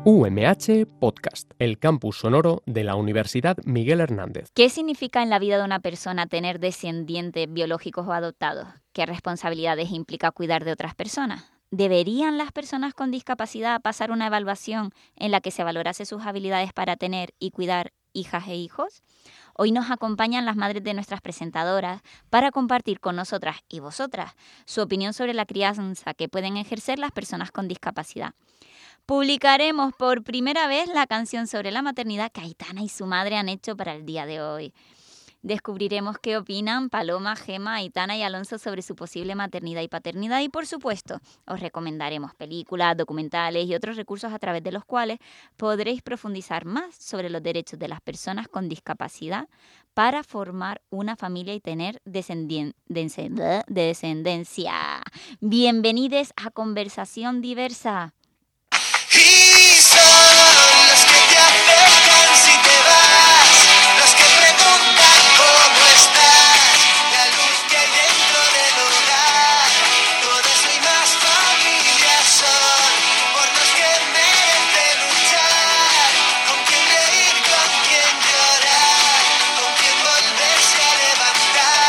UMH Podcast, el campus sonoro de la Universidad Miguel Hernández. ¿Qué significa en la vida de una persona tener descendientes biológicos o adoptados? ¿Qué responsabilidades implica cuidar de otras personas? ¿Deberían las personas con discapacidad pasar una evaluación en la que se valorase sus habilidades para tener y cuidar hijas e hijos? Hoy nos acompañan las madres de nuestras presentadoras para compartir con nosotras y vosotras su opinión sobre la crianza que pueden ejercer las personas con discapacidad. Publicaremos por primera vez la canción sobre la maternidad que Aitana y su madre han hecho para el día de hoy. Descubriremos qué opinan Paloma, Gema, Aitana y Alonso sobre su posible maternidad y paternidad y, por supuesto, os recomendaremos películas, documentales y otros recursos a través de los cuales podréis profundizar más sobre los derechos de las personas con discapacidad para formar una familia y tener descendencia. Bienvenidos a Conversación Diversa. Y son los que te afectan si te vas, los que preguntan cómo estás, la luz que hay dentro del hogar, todo eso y más familia son, por los que merece luchar, con quien reír, con quien llorar, con quien volverse a levantar.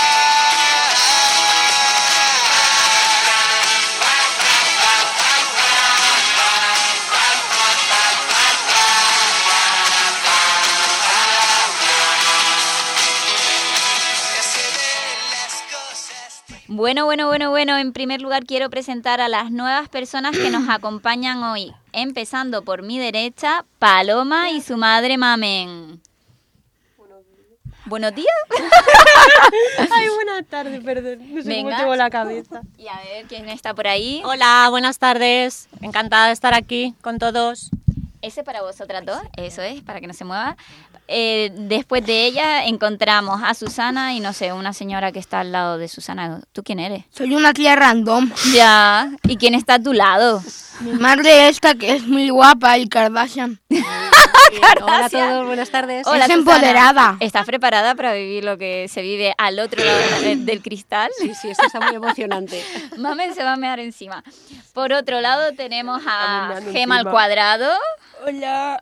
Bueno, en primer lugar quiero presentar a las nuevas personas que nos acompañan hoy, empezando por mi derecha, Paloma y su madre Mamen. ¿Buenos días? Ay, buenas tardes, perdón, no sé Venga. cómo tengo la cabeza. Y a ver, ¿quién está por ahí? Hola, buenas tardes, encantada de estar aquí con todos. Ese para vosotras dos, eso es, para que no se mueva. Después de ella encontramos a Susana y no sé, una señora que está al lado de Susana. ¿Tú quién eres? Soy una tía random. Ya, ¿y quién está a tu lado? Mi madre esta que es muy guapa y Kardashian. Hola a todos, buenas tardes. Hola, Es Susana. empoderada. ¿Estás preparada para vivir lo que se vive al otro lado del cristal? Sí, esto está muy emocionante. Mamen se va a mear encima. Por otro lado tenemos a Mamen Gema al encima. cuadrado. Hola,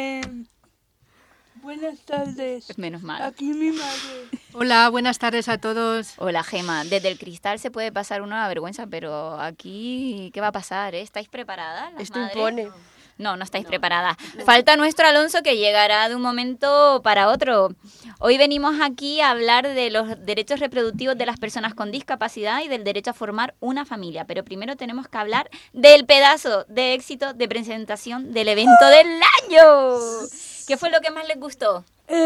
buenas tardes. Menos mal. Aquí mi madre. Hola, buenas tardes a todos. Hola, Gema. Desde el cristal se puede pasar una vergüenza, pero aquí, ¿qué va a pasar? ¿Estáis preparadas? las Esto madres? impone. No estáis preparadas. Falta nuestro Alonso que llegará de un momento para otro. Hoy venimos aquí a hablar de los derechos reproductivos de las personas con discapacidad y del derecho a formar una familia. Pero primero tenemos que hablar del pedazo de éxito de presentación del evento del año. ¿Qué fue lo que más les gustó?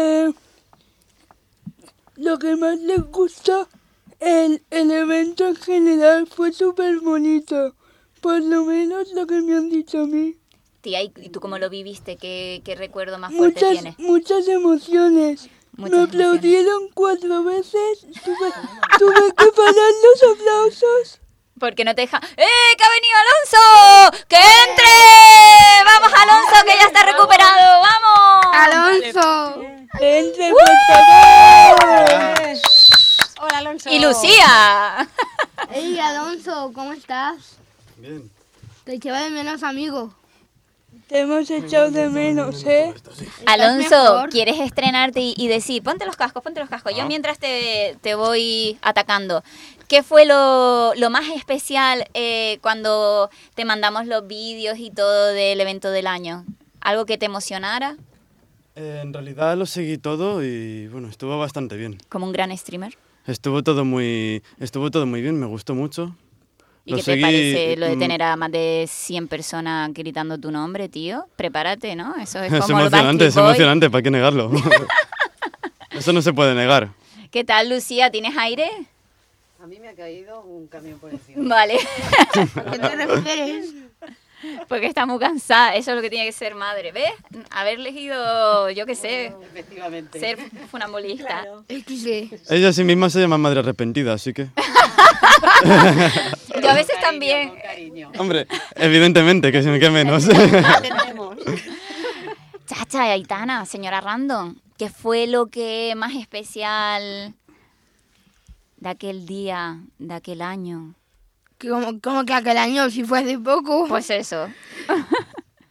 Lo que más les gustó, el evento en general fue súper bonito. Por lo menos lo que me han dicho a mí. Tía, ¿y tú cómo lo viviste? ¿Qué recuerdo más fuerte tienes? Muchas emociones. Muchas Me aplaudieron 4 veces. Tuve que parar los aplausos. Porque no te deja... ¡Que ha venido Alonso! ¡Que entre! ¡Vamos, Alonso, que ya está recuperado! ¡Vamos! Alonso. Entre, por favor. Hola, Alonso. ¡Y Lucía! Hey, Alonso, ¿cómo estás? Bien. Te echaba de menos, amigo. Te hemos echado de menos, ¿eh? Alonso, mejor? ¿quieres estrenarte y decir, ponte los cascos? Yo mientras te voy atacando. ¿Qué fue lo más especial cuando te mandamos los vídeos y todo del evento del año? ¿Algo que te emocionara? En realidad lo seguí todo y bueno, estuvo bastante bien. Como un gran streamer. Estuvo todo muy bien, me gustó mucho. ¿Y Lo qué seguí, te parece lo de tener a más de 100 personas gritando tu nombre, tío? Prepárate, ¿no? Eso es como Es los emocionante, Backstreet es Boys. emocionante, ¿para qué negarlo? Eso no se puede negar. ¿Qué tal, Lucía? ¿Tienes aire? A mí me ha caído un camión por encima. Vale. ¿A qué te refieres? Porque está muy cansada. Eso es lo que tiene que ser madre. ¿Ves? Haber elegido, yo qué sé, Efectivamente. ser funambulista. Es que sí. Ella a sí misma se llama madre arrepentida, así que... Yo a veces también. Con cariño. Hombre, evidentemente, que menos. Tenemos. Chacha, Aitana, señora Random, ¿qué fue lo que más especial de aquel día, de aquel año? Como que aquel año, si fue hace poco. Pues eso.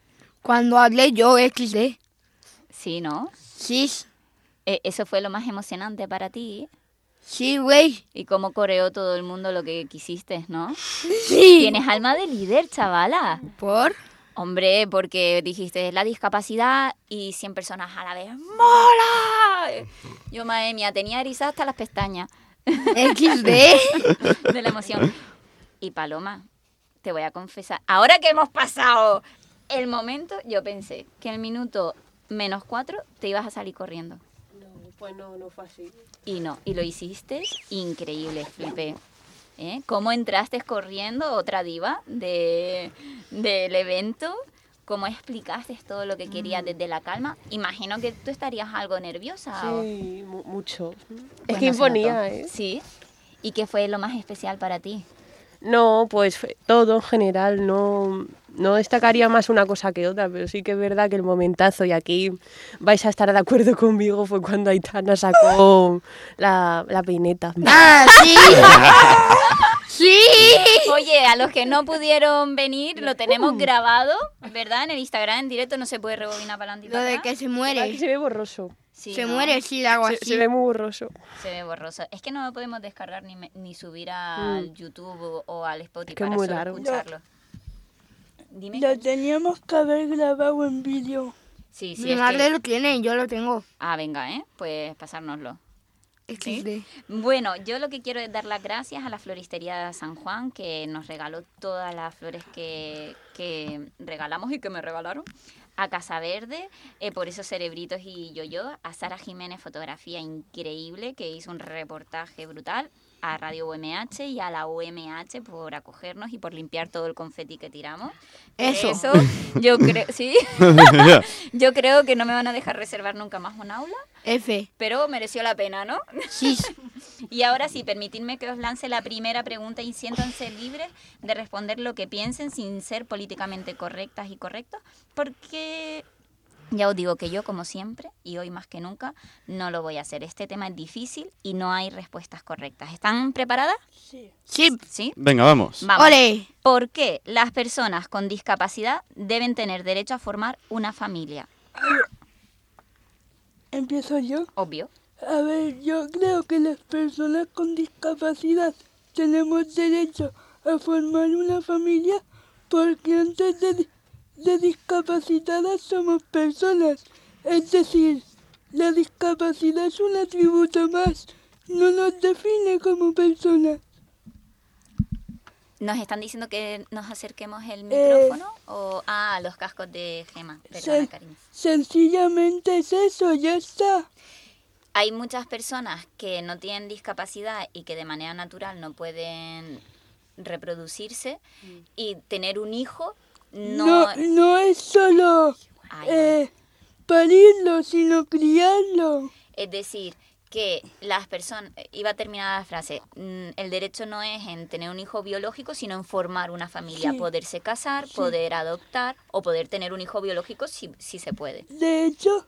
Cuando hablé yo XD. Sí, ¿no? Sí, Eso fue lo más emocionante para ti. sí, güey. Y cómo coreó todo el mundo lo que quisiste, ¿no? Sí. Tienes alma de líder, chavala. ¿Por? Hombre, porque dijiste la discapacidad y 100 personas a la vez. ¡Mola! Yo, madre mía, tenía erizadas hasta las pestañas XD. de la emoción. Y Paloma, te voy a confesar, ahora que hemos pasado el momento, yo pensé que el minuto -4 te ibas a salir corriendo. No, pues no fue así. Y no, y lo hiciste increíble, flipé. ¿Cómo entraste corriendo, otra diva del evento? ¿Cómo explicaste todo lo que querías desde la calma? Imagino que tú estarías algo nerviosa. Sí, mucho. Pues es que no se notó. imponía, ¿eh? Sí. ¿Y qué fue lo más especial para ti? No, pues todo en general, no destacaría más una cosa que otra, pero sí que es verdad que el momentazo, y aquí vais a estar de acuerdo conmigo, fue cuando Aitana sacó la peineta. ¡Ah, sí! ¡Sí! Oye, a los que no pudieron venir, lo tenemos grabado, ¿verdad? En el Instagram en directo, no se puede rebobinar para adelante y Lo para de atrás. que se Aquí muere. se ve borroso. Sí, Se ¿no? muere si le hago así. Se ve muy borroso. Se ve borroso. Es que no lo podemos descargar ni subir al YouTube o al Spotify Es que es para muy solo largo. escucharlo. Dime. Lo teníamos que haber grabado en vídeo. Sí, sí, Mi es madre que... lo tiene, yo lo tengo. Ah, venga, pues pasárnoslo. XD. Bueno, yo lo que quiero es dar las gracias a la floristería de San Juan, que nos regaló todas las flores que regalamos y que me regalaron. A Casa Verde, por esos cerebritos y yo, a Sara Jiménez, fotografía increíble, que hizo un reportaje brutal, a Radio UMH y a la UMH por acogernos y por limpiar todo el confeti que tiramos. Eso. Yo creo, sí, yo creo que no me van a dejar reservar nunca más un aula, F. pero mereció la pena, ¿no? Sí. Y ahora sí, permitidme que os lance la primera pregunta y siéntanse libres de responder lo que piensen sin ser políticamente correctas y correctos, porque ya os digo que yo, como siempre, y hoy más que nunca, no lo voy a hacer. Este tema es difícil y no hay respuestas correctas. ¿Están preparadas? Sí. Sí. ¿Sí? Venga, vamos. Vamos. ¡Ole! ¿Por qué las personas con discapacidad deben tener derecho a formar una familia? ¿Empiezo yo? Obvio. A ver, yo creo que las personas con discapacidad tenemos derecho a formar una familia porque antes de discapacitadas somos personas. Es decir, la discapacidad es un atributo más, no nos define como personas. ¿Nos están diciendo que nos acerquemos el micrófono? Los cascos de Gema. Perdona, cariño. Sencillamente es eso, ya está. Hay muchas personas que no tienen discapacidad y que de manera natural no pueden reproducirse y tener un hijo No es solo parirlo, sino criarlo. Es decir, que las personas... Iba a terminar la frase. El derecho no es en tener un hijo biológico, sino en formar una familia. Sí. Poderse casar, poder adoptar o poder tener un hijo biológico si se puede. De hecho,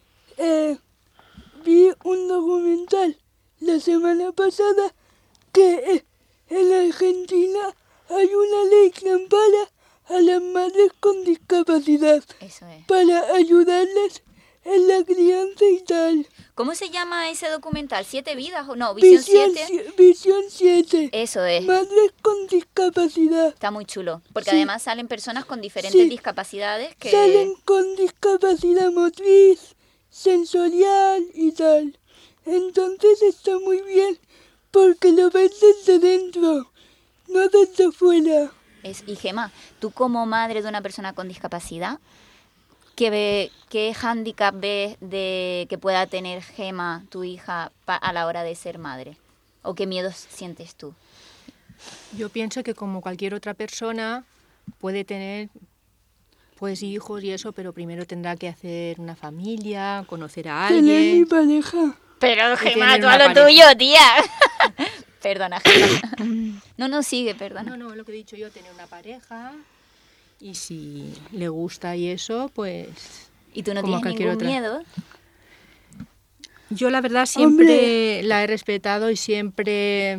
vi un documental la semana pasada que en Argentina hay una ley que ampara a las madres con discapacidad Eso es. para ayudarles en la crianza y tal. ¿Cómo se llama ese documental? ¿7 vidas o no? ¿Visión 7? Visión 7. Eso es. Madres con discapacidad. Está muy chulo, porque Sí. además salen personas con diferentes Sí. discapacidades que... Salen con discapacidad motriz, sensorial y tal. Entonces está muy bien porque lo ves desde dentro, no desde fuera. Y Gema, tú como madre de una persona con discapacidad, ¿qué hándicap ves de que pueda tener Gema, tu hija, a la hora de ser madre? ¿O qué miedos sientes tú? Yo pienso que como cualquier otra persona puede tener pues hijos y eso, pero primero tendrá que hacer una familia, conocer a Tener mi alguien. pareja. Pero Y Gema, tener tú una a lo pareja. tuyo, tía. Perdona, Gema. No, sigue, perdona. No, lo que he dicho yo, tener una pareja y si le gusta y eso, pues... ¿Y tú no como tienes cualquier ningún otra. miedo? Yo la verdad siempre la he respetado y siempre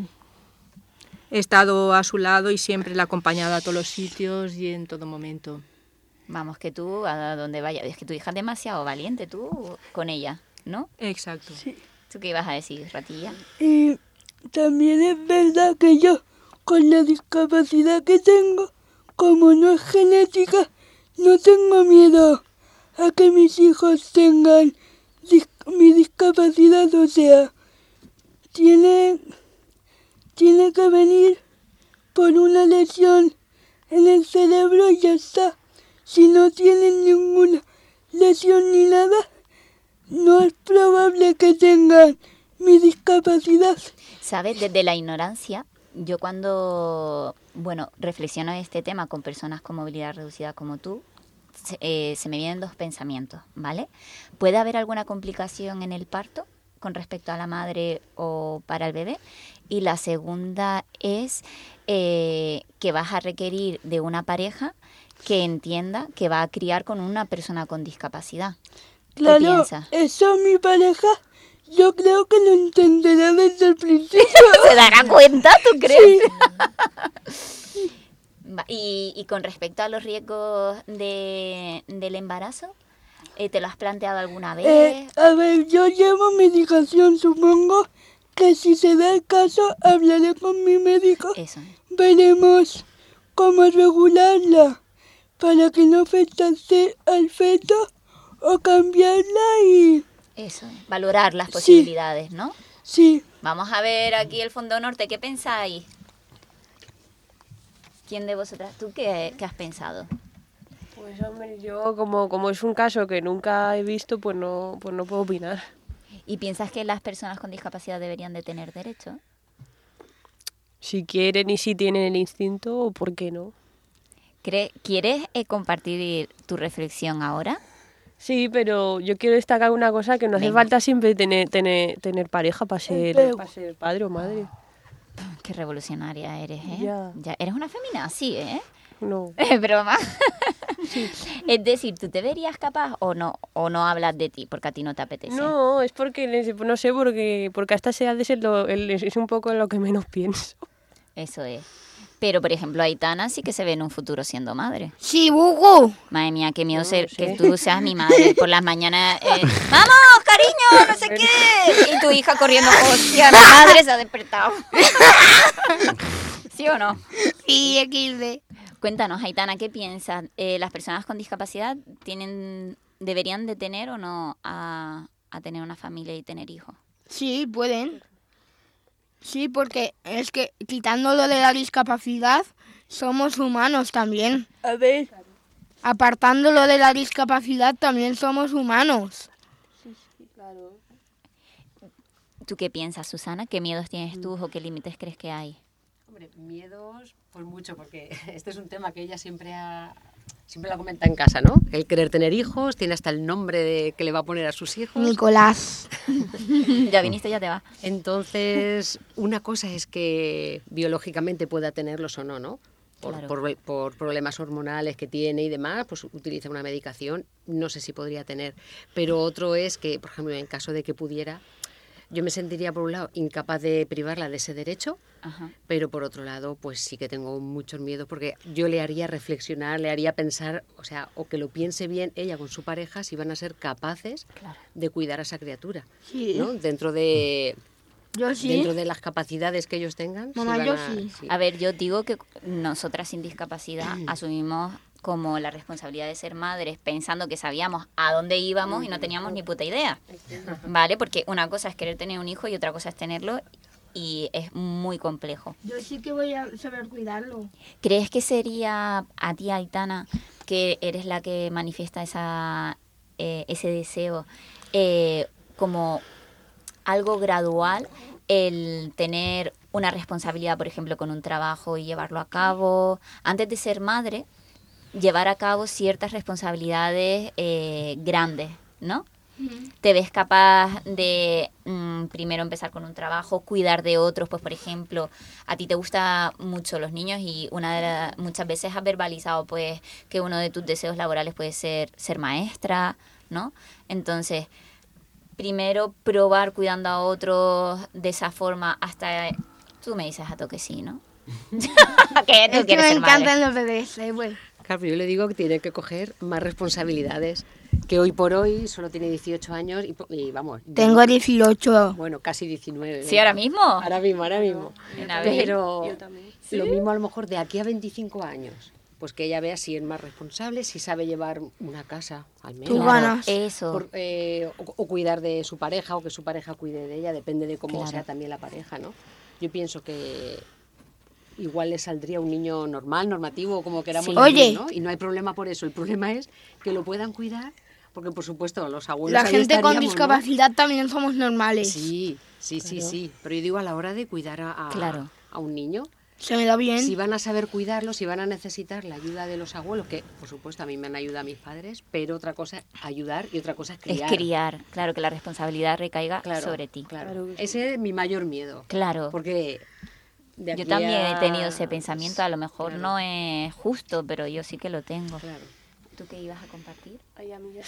he estado a su lado y siempre la he acompañado a todos los sitios y en todo momento. Vamos, que tú a donde vayas, es que tu hija es demasiado valiente, tú con ella, ¿no? Exacto. ¿Tú qué ibas a decir, Ratilla? Y también es verdad que yo, con la discapacidad que tengo, como no es genética, no tengo miedo a que mis hijos tengan mi discapacidad. O sea, tiene que venir por una lesión en el cerebro y ya está. Si no tienen ninguna lesión ni nada, no es probable que tengan mi discapacidad. ¿Sabes? Desde la ignorancia, yo cuando, reflexiono este tema con personas con movilidad reducida como tú, se me vienen dos pensamientos, ¿vale? ¿Puede haber alguna complicación en el parto con respecto a la madre o para el bebé? Y la segunda es que vas a requerir de una pareja que entienda que va a criar con una persona con discapacidad. Claro, ¿Qué piensas? eso mi pareja, yo creo que lo entenderá desde el principio. ¿Se dará cuenta, tú crees? Sí. Y con respecto a los riesgos del embarazo, ¿te lo has planteado alguna vez? A ver, yo llevo medicación, supongo que si se da el caso hablaré con mi médico. Eso. Veremos cómo regularla para que no afectase al feto o cambiarla y... Eso, valorar las posibilidades, ¿no? Sí. Vamos a ver aquí el Fondo Norte, ¿qué pensáis? ¿Quién de vosotras? ¿Tú qué has pensado? Pues hombre, yo como es un caso que nunca he visto, pues no puedo opinar. ¿Y piensas que las personas con discapacidad deberían de tener derecho? Si quieren y si tienen el instinto, ¿por qué no? ¿Quieres compartir tu reflexión ahora? Sí, pero yo quiero destacar una cosa, que no hace falta siempre tener pareja para ser padre o madre. Qué revolucionaria eres, ¿eh? Ya. Eres una femina, sí, ¿eh? No. Es broma. Sí. Es decir, ¿tú te verías capaz o no hablas de ti porque a ti no te apetece? No, es porque, no sé, porque a estas edades es un poco lo que menos pienso. Eso es. Pero, por ejemplo, Aitana sí que se ve en un futuro siendo madre. Sí, Bugu. Madre mía, qué miedo que tú seas mi madre. Por las mañanas, ¡vamos, cariño! No sé qué. Y tu hija corriendo, ¡hostia, mi madre se ha despertado! ¿Sí o no? Sí, XD. Cuéntanos, Aitana, ¿qué piensas? ¿Las personas con discapacidad deberían de tener o no a tener una familia y tener hijos? Sí, pueden. Sí, porque es que quitándolo de la discapacidad, somos humanos también. A ver. Apartándolo de la discapacidad, también somos humanos. Sí, claro. ¿Tú qué piensas, Susana? ¿Qué miedos tienes tú o qué límites crees que hay? Hombre, miedos, pues mucho, porque este es un tema que ella siempre la comenta en casa, ¿no? El querer tener hijos, tiene hasta el nombre que le va a poner a sus hijos. Nicolás. Ya viniste, ya te va. Entonces, una cosa es que biológicamente pueda tenerlos o no, ¿no? Por problemas hormonales que tiene y demás, pues utiliza una medicación, no sé si podría tener. Pero otro es que, por ejemplo, en caso de que pudiera, yo me sentiría, por un lado, incapaz de privarla de ese derecho. Ajá. Pero por otro lado, pues sí que tengo muchos miedos porque yo le haría reflexionar, le haría pensar, o que lo piense bien ella con su pareja, si van a ser capaces de cuidar a esa criatura, sí, ¿no? Dentro de las capacidades que ellos tengan. Mamá, sí. A ver, yo digo que nosotras sin discapacidad asumimos como la responsabilidad de ser madres pensando que sabíamos a dónde íbamos y no teníamos ni puta idea, ¿vale? Porque una cosa es querer tener un hijo y otra cosa es tenerlo y es muy complejo. Yo sí que voy a saber cuidarlo. ¿Crees que sería a ti, Aitana, que eres la que manifiesta ese deseo, como algo gradual, el tener una responsabilidad, por ejemplo, con un trabajo y llevarlo a cabo? Antes de ser madre, llevar a cabo ciertas responsabilidades grandes, ¿no? ¿Te ves capaz de primero empezar con un trabajo, cuidar de otros? Pues, por ejemplo, a ti te gustan mucho los niños y muchas veces has verbalizado pues que uno de tus deseos laborales puede ser maestra, ¿no? Entonces, primero probar cuidando a otros de esa forma hasta... Tú me dices a toque sí, ¿no? ¿Qué? ¿Tú es que quieres me ser madre? encantan los bebés, bueno. Claro, pero yo le digo que tiene que coger más responsabilidades, que hoy por hoy solo tiene 18 años y vamos... Tengo 18. Bueno, casi 19. Sí, ahora mismo. Ahora mismo. En abril. Pero lo mismo a lo mejor de aquí a 25 años. Pues que ella vea si es más responsable, si sabe llevar una casa, al menos. Tú ganas. Eso. O cuidar de su pareja, o que su pareja cuide de ella, depende de cómo Claro. sea también la pareja, ¿no? Yo pienso que igual le saldría un niño normal, normativo, como queramos Sí. decir, Oye. ¿no? Y no hay problema por eso. El problema es que lo puedan cuidar, porque por supuesto los abuelos La ahí gente con estaríamos, ¿no? discapacidad también somos normales. Sí. Pero yo digo a la hora de cuidar Claro. a un niño, Se me da bien. si van a saber cuidarlo, si van a necesitar la ayuda de los abuelos, que por supuesto a mí me han ayudado mis padres, pero otra cosa es ayudar y otra cosa es Es criar. criar, claro, que la responsabilidad recaiga Claro, sobre ti. Claro. Ese es mi mayor miedo. Claro. Porque de Yo aquí también a- he tenido ese pensamiento, a lo mejor Claro. no es justo, pero yo sí que lo tengo. Claro. ¿Tú qué ibas a compartir? Ay, amiga.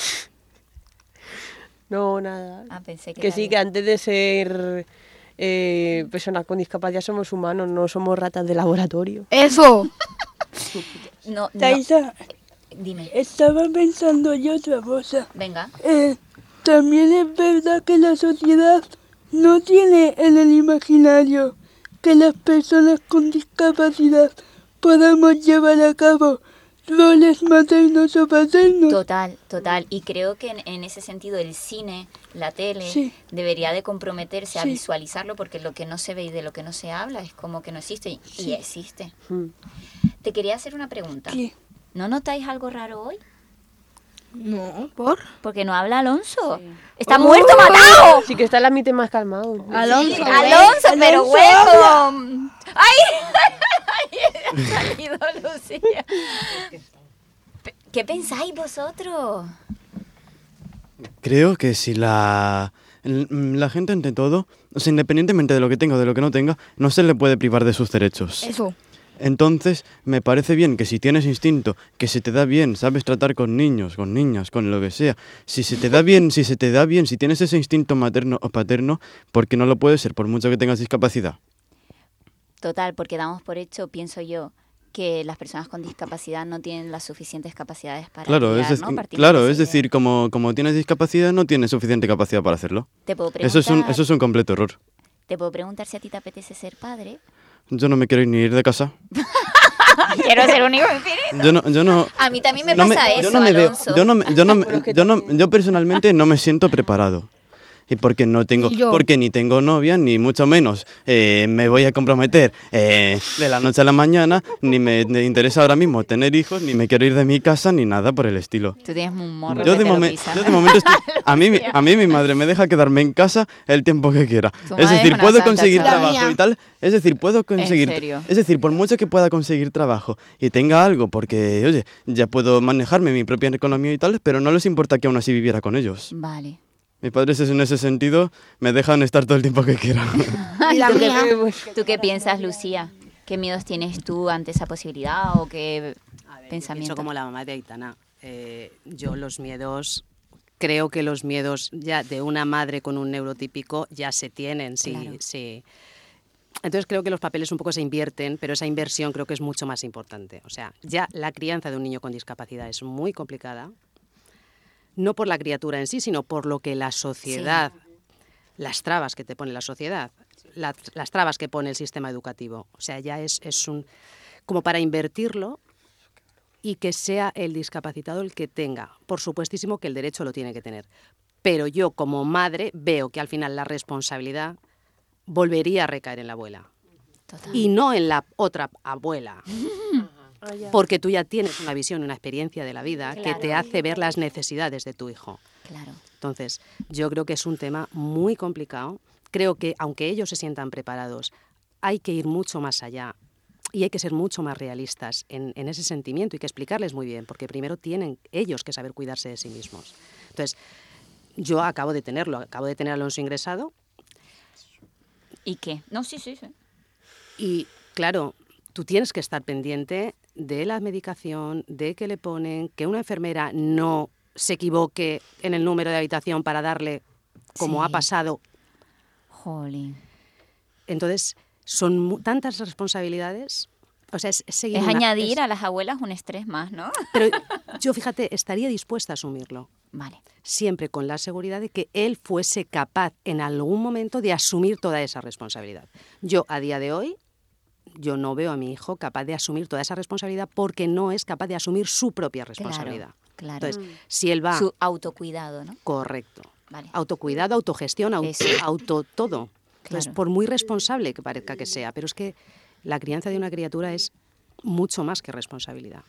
No, nada. Ah, pensé que Que era sí, algo. que antes de ser personas con discapacidad somos humanos, no somos ratas de laboratorio. Eso. No, Taisa, dime. estaba pensando yo otra cosa. Venga. También es verdad que la sociedad no tiene en el imaginario que las personas con discapacidad podamos llevar a cabo roles maternos o paternos. Total. Y creo que en ese sentido el cine, la tele, Sí. debería de comprometerse a Sí. visualizarlo, porque lo que no se ve y de lo que no se habla es como que no existe. Y Sí. existe. Mm. Te quería hacer una pregunta. ¿Qué? ¿No notáis algo raro hoy? No, ¿por? Porque no habla Alonso. ¡Está muerto, matado! Sí que está el ámbito más calmado. Alonso. Alonso, pero Alonso, welcome. ¡Ay! Ha salido Lucía. ¿Qué pensáis vosotros? Creo que si la gente ante todo, o sea, independientemente de lo que tenga o de lo que no tenga, no se le puede privar de sus derechos. Eso. Entonces, me parece bien que si tienes instinto, que se te da bien, sabes tratar con niños, con niñas, con lo que sea, si se te da bien, si tienes ese instinto materno o paterno, ¿por qué no lo puede ser, por mucho que tengas discapacidad? Total, porque damos por hecho, pienso yo, que las personas con discapacidad no tienen las suficientes capacidades para Claro, criar, es, ¿no? Partimos claro, de es esa decir, idea. como tienes discapacidad, no tienes suficiente capacidad para hacerlo. Te puedo preguntar, Eso es un completo error. ¿Te puedo preguntar si a ti te apetece ser padre? Yo no me quiero ni ir de casa. Quiero ser un hijo infinito. Yo no. A mí también me no pasa eso, yo no me veo, Alonso. yo personalmente no me siento preparado. Y porque no tengo, Y yo. porque ni tengo novia, ni mucho menos me voy a comprometer de la noche a la mañana, ni me interesa ahora mismo tener hijos, ni me quiero ir de mi casa, ni nada por el estilo. Tú tienes un morro Yo que de, te lo momen- pisa. yo de momento estoy, a mí mi madre me deja quedarme en casa el tiempo que quiera. Tu Es madre decir, es una puedo santa, conseguir chaval. trabajo La mía. y tal. Es decir, puedo conseguir. serio? Es decir, por mucho que pueda conseguir trabajo y tenga algo, porque oye, ya puedo manejarme mi propia economía y tal, pero no les importa que aún así viviera con ellos. Vale. Mis padres en ese sentido me dejan estar todo el tiempo que quieran. La ¿Tú, mía. ¿Tú qué piensas, Lucía? ¿Qué miedos tienes tú ante esa posibilidad o qué A ver, yo pensamiento? pienso como la mamá de Aitana. Yo los miedos, creo que los miedos ya de una madre con un neurotípico ya se tienen, sí, Claro. sí. Entonces creo que los papeles un poco se invierten, pero esa inversión creo que es mucho más importante. O sea, ya la crianza de un niño con discapacidad es muy complicada, no por la criatura en sí, sino por lo que la sociedad, las trabas que te pone la sociedad, las trabas que pone el sistema educativo. O sea, ya es un como para invertirlo y que sea el discapacitado el que tenga. Por supuestísimo que el derecho lo tiene que tener. Pero yo como madre veo que al final la responsabilidad volvería a recaer en la abuela. Total. Y no en la otra abuela. Porque tú ya tienes una visión, una experiencia de la vida que te Claro. hace ver las necesidades de tu hijo. Claro. Entonces, yo creo que es un tema muy complicado. Creo que, aunque ellos se sientan preparados, hay que ir mucho más allá y hay que ser mucho más realistas en ese sentimiento y que explicarles muy bien, porque primero tienen ellos que saber cuidarse de sí mismos. Entonces, yo acabo de tener a Alonso ingresado ¿Y qué? No, sí. y, claro, tú tienes que estar pendiente de la medicación, de que le ponen, que una enfermera no se equivoque en el número de habitación para darle, como Sí. ha pasado. Jolín. Entonces, son tantas responsabilidades O sea, es seguir Es añadir a las abuelas un estrés más, ¿no? Pero yo, fíjate, estaría dispuesta a asumirlo. Vale. Siempre con la seguridad de que él fuese capaz en algún momento de asumir toda esa responsabilidad. Yo, a día de hoy, yo no veo a mi hijo capaz de asumir toda esa responsabilidad porque no es capaz de asumir su propia responsabilidad. Claro. Entonces, si él va... Su autocuidado, ¿no? Correcto. Vale. Autocuidado, autogestión, auto todo. Entonces, Claro. por muy responsable que parezca que sea, pero es que la crianza de una criatura es mucho más que responsabilidad.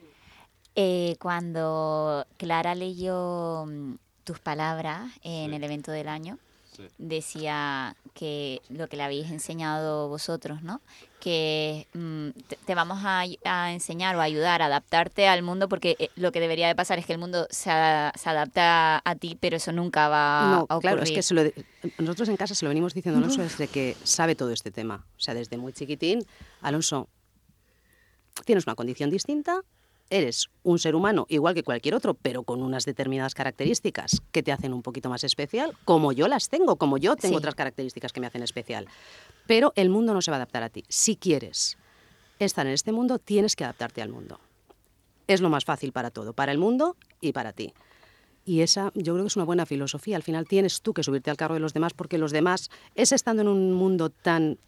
Cuando Clara leyó tus palabras en el evento del año, decía que lo que le habéis enseñado vosotros, ¿no? Que te vamos a enseñar o a ayudar a adaptarte al mundo, porque lo que debería de pasar es que el mundo se adapta a ti, pero eso nunca va a ocurrir. Claro, es que nosotros en casa se lo venimos diciendo a Alonso desde que sabe todo este tema. O sea, desde muy chiquitín, Alonso, tienes una condición distinta, eres un ser humano igual que cualquier otro, pero con unas determinadas características que te hacen un poquito más especial, como yo las tengo, como yo tengo otras características que me hacen especial. Pero el mundo no se va a adaptar a ti. Si quieres estar en este mundo, tienes que adaptarte al mundo. Es lo más fácil para todo, para el mundo y para ti. Y esa yo creo que es una buena filosofía. Al final tienes tú que subirte al carro de los demás, porque los demás, es estando en un mundo tan...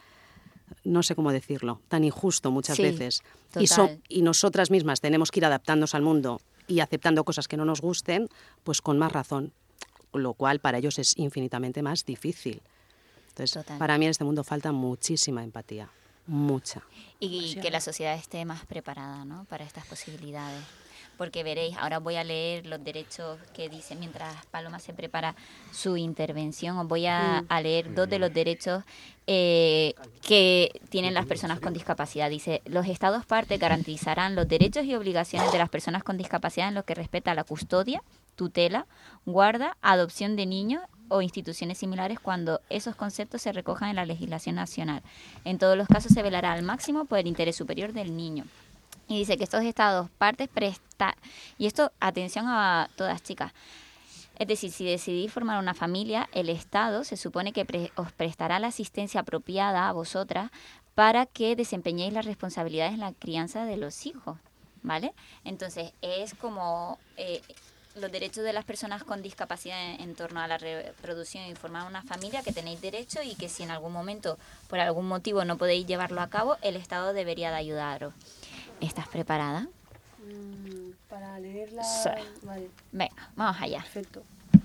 no sé cómo decirlo, tan injusto muchas veces. Y nosotras mismas tenemos que ir adaptándonos al mundo y aceptando cosas que no nos gusten, pues con más razón, lo cual para ellos es infinitamente más difícil. Entonces, para mí en este mundo falta muchísima empatía, mucha. Y que la sociedad esté más preparada, ¿no?, para estas posibilidades. Porque veréis, ahora voy a leer los derechos que dice, mientras Paloma se prepara su intervención, os voy a leer 2 de los derechos que tienen las personas con discapacidad. Dice, los Estados partes garantizarán los derechos y obligaciones de las personas con discapacidad en lo que respecta a la custodia, tutela, guarda, adopción de niños o instituciones similares cuando esos conceptos se recojan en la legislación nacional. En todos los casos se velará al máximo por el interés superior del niño. Y dice que estos estados partes prestan, y esto, atención a todas chicas, es decir, si decidís formar una familia, el Estado se supone que os prestará la asistencia apropiada a vosotras para que desempeñéis las responsabilidades en la crianza de los hijos, ¿vale? Entonces, es como los derechos de las personas con discapacidad en torno a la reproducción y formar una familia, que tenéis derecho y que si en algún momento, por algún motivo, no podéis llevarlo a cabo, el Estado debería de ayudaros. ¿Estás preparada? Para leerla... Sí. Vale. Venga, vamos allá. Perfecto.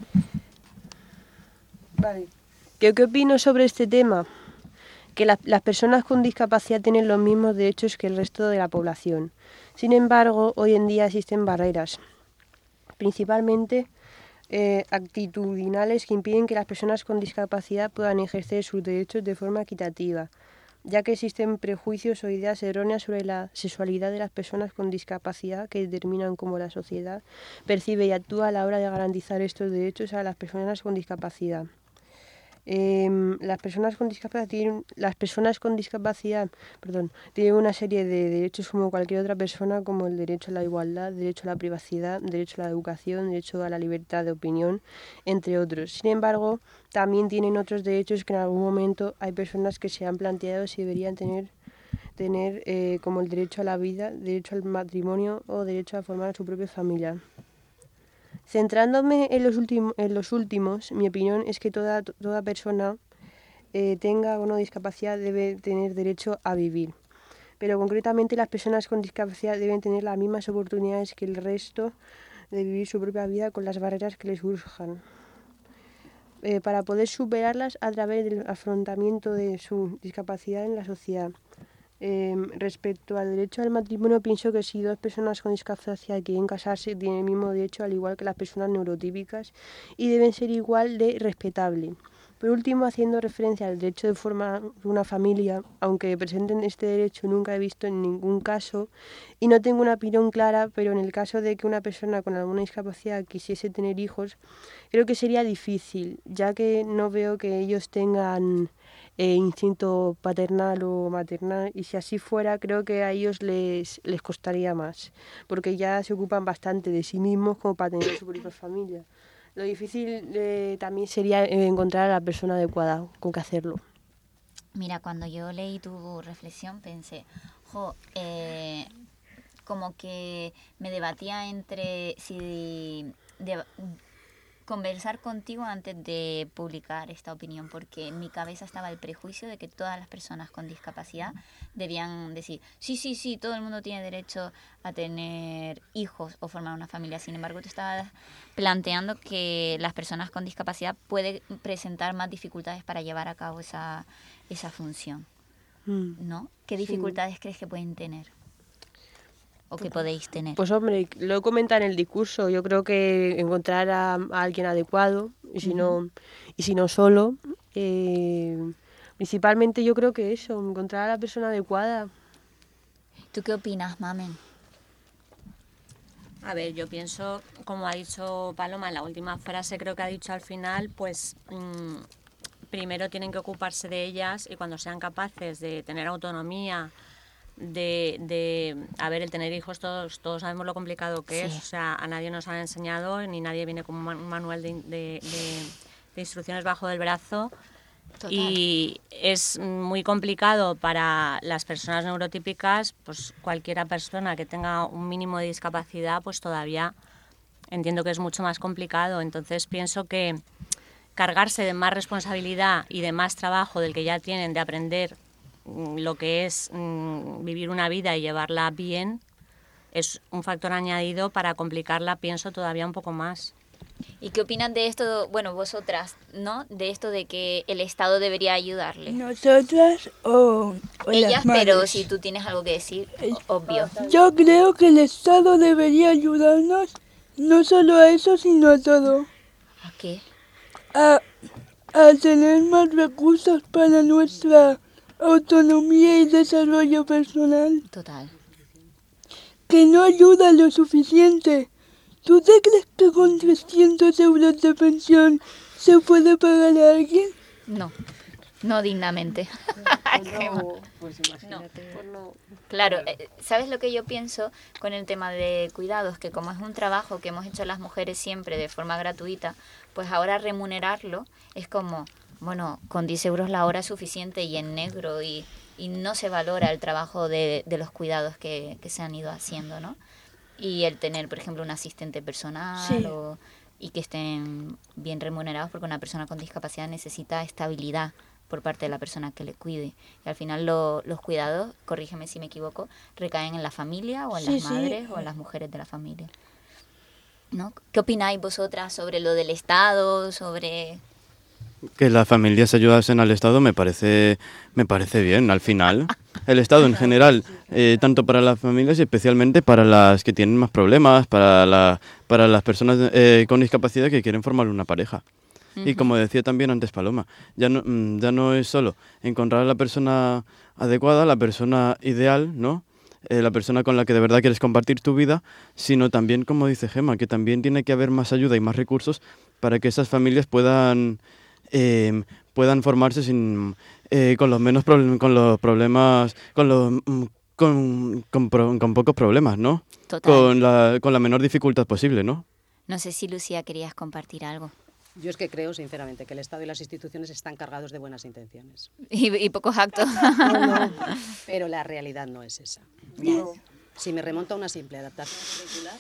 Vale. ¿Qué opino sobre este tema? Que las personas con discapacidad tienen los mismos derechos que el resto de la población. Sin embargo, hoy en día existen barreras, principalmente actitudinales, que impiden que las personas con discapacidad puedan ejercer sus derechos de forma equitativa, ya que existen prejuicios o ideas erróneas sobre la sexualidad de las personas con discapacidad que determinan cómo la sociedad percibe y actúa a la hora de garantizar estos derechos a las personas con discapacidad. Las personas con discapacidad tienen una serie de derechos como cualquier otra persona, como el derecho a la igualdad, derecho a la privacidad, derecho a la educación, derecho a la libertad de opinión, entre otros. Sin embargo, también tienen otros derechos que en algún momento hay personas que se han planteado si deberían tener como el derecho a la vida, derecho al matrimonio o derecho a formar su propia familia. Centrándome en los últimos, mi opinión es que toda persona, tenga o no discapacidad, debe tener derecho a vivir. Pero concretamente las personas con discapacidad deben tener las mismas oportunidades que el resto de vivir su propia vida con las barreras que les surjan, para poder superarlas a través del afrontamiento de su discapacidad en la sociedad. Respecto al derecho al matrimonio, pienso que si 2 personas con discapacidad quieren casarse, tienen el mismo derecho al igual que las personas neurotípicas y deben ser igual de respetables. Por último, haciendo referencia al derecho de formar una familia, aunque presenten este derecho nunca he visto en ningún caso y no tengo una opinión clara, pero en el caso de que una persona con alguna discapacidad quisiese tener hijos, creo que sería difícil, ya que no veo que ellos tengan instinto paternal o maternal, y si así fuera creo que a ellos les costaría más, porque ya se ocupan bastante de sí mismos como para tener su propia familia. Lo difícil también sería encontrar a la persona adecuada con que hacerlo. Mira, cuando yo leí tu reflexión pensé, Como que me debatía entre si conversar contigo antes de publicar esta opinión, porque en mi cabeza estaba el prejuicio de que todas las personas con discapacidad debían decir, sí, todo el mundo tiene derecho a tener hijos o formar una familia. Sin embargo, tú estabas planteando que las personas con discapacidad pueden presentar más dificultades para llevar a cabo esa función, ¿no? ¿Qué dificultades crees que pueden tener? ¿O que podéis tener? Pues hombre, lo he comentado en el discurso. Yo creo que encontrar a alguien adecuado, y si no solo, principalmente yo creo que eso, encontrar a la persona adecuada. ¿Tú qué opinas, Mamen? A ver, yo pienso, como ha dicho Paloma en la última frase, creo que ha dicho al final, pues primero tienen que ocuparse de ellas, y cuando sean capaces de tener autonomía, el tener hijos, todos sabemos lo complicado que es. O sea, a nadie nos han enseñado, ni nadie viene con un manual de instrucciones bajo del brazo. Total. Y es muy complicado para las personas neurotípicas. Pues cualquiera persona que tenga un mínimo de discapacidad, pues todavía entiendo que es mucho más complicado. Entonces pienso que cargarse de más responsabilidad y de más trabajo del que ya tienen, de aprender lo que es vivir una vida y llevarla bien, es un factor añadido para complicarla, pienso, todavía un poco más. ¿Y qué opinan de esto, bueno, vosotras, ¿no? De esto de que el Estado debería ayudarle. ¿Nosotras o ellas, las madres? Pero si tú tienes algo que decir, obvio. Yo creo que el Estado debería ayudarnos, no solo a eso, sino a todo. ¿A qué? A tener más recursos para nuestra autonomía y desarrollo personal. Total. Que no ayuda lo suficiente. ¿Tú te crees que con 300 euros de pensión se puede pagar a alguien? No dignamente. Pues imagínate. No. Claro, ¿sabes lo que yo pienso con el tema de cuidados? Que como es un trabajo que hemos hecho las mujeres siempre de forma gratuita, pues ahora remunerarlo es como, bueno, con 10 euros la hora es suficiente y en negro, y no se valora el trabajo de los cuidados que se han ido haciendo, ¿no? Y el tener, por ejemplo, un asistente personal, sí, y que estén bien remunerados, porque una persona con discapacidad necesita estabilidad por parte de la persona que le cuide. Y al final los cuidados, corrígeme si me equivoco, recaen en la familia o en las madres o en las mujeres de la familia, ¿no? ¿Qué opináis vosotras sobre lo del Estado, sobre...? Que las familias ayudasen al Estado me parece bien, al final. El Estado en general, tanto para las familias y especialmente para las que tienen más problemas, para las personas con discapacidad que quieren formar una pareja. Uh-huh. Y como decía también antes Paloma, ya no es solo encontrar a la persona adecuada, la persona ideal, ¿no? La persona con la que de verdad quieres compartir tu vida, sino también, como dice Gemma, que también tiene que haber más ayuda y más recursos para que esas familias puedan formarse con los menos con los problemas, con pocos problemas, ¿no? Total. Con la menor dificultad posible, ¿no? No sé si Lucía querías compartir algo. Yo es que creo, sinceramente, que el Estado y las instituciones están cargados de buenas intenciones. Y pocos actos. No. Pero la realidad no es esa. No. Si me remonto a una simple adaptación curricular,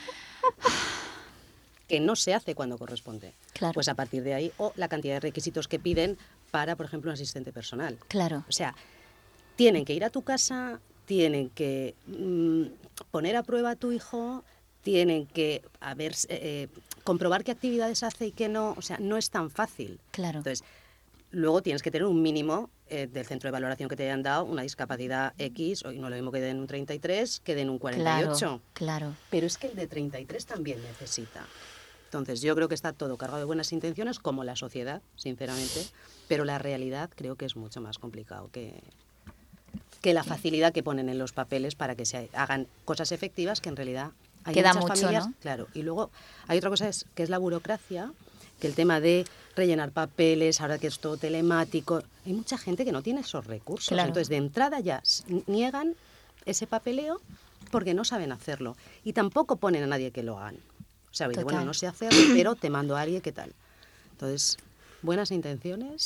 que no se hace cuando corresponde. Claro. Pues a partir de ahí, o la cantidad de requisitos que piden para, por ejemplo, un asistente personal. Claro. O sea, tienen que ir a tu casa, tienen que poner a prueba a tu hijo, tienen que comprobar qué actividades hace y qué no. O sea, no es tan fácil. Claro. Entonces, luego tienes que tener un mínimo del centro de valoración que te hayan dado, una discapacidad X, hoy no es lo mismo que den un 33 que den un 48. Claro. Pero es que el de 33 también necesita. Entonces, yo creo que está todo cargado de buenas intenciones, como la sociedad, sinceramente, pero la realidad creo que es mucho más complicado que la facilidad que ponen en los papeles para que se hagan cosas efectivas que en realidad hay queda muchas mucho, familias, ¿no? Claro. Y luego hay otra cosa que es la burocracia, que el tema de rellenar papeles, ahora que es todo telemático, hay mucha gente que no tiene esos recursos. Claro. Entonces, de entrada ya niegan ese papeleo porque no saben hacerlo. Y tampoco ponen a nadie que lo hagan. O sea, bueno, no sé hacerlo, pero te mando a alguien, ¿qué tal? Entonces, buenas intenciones,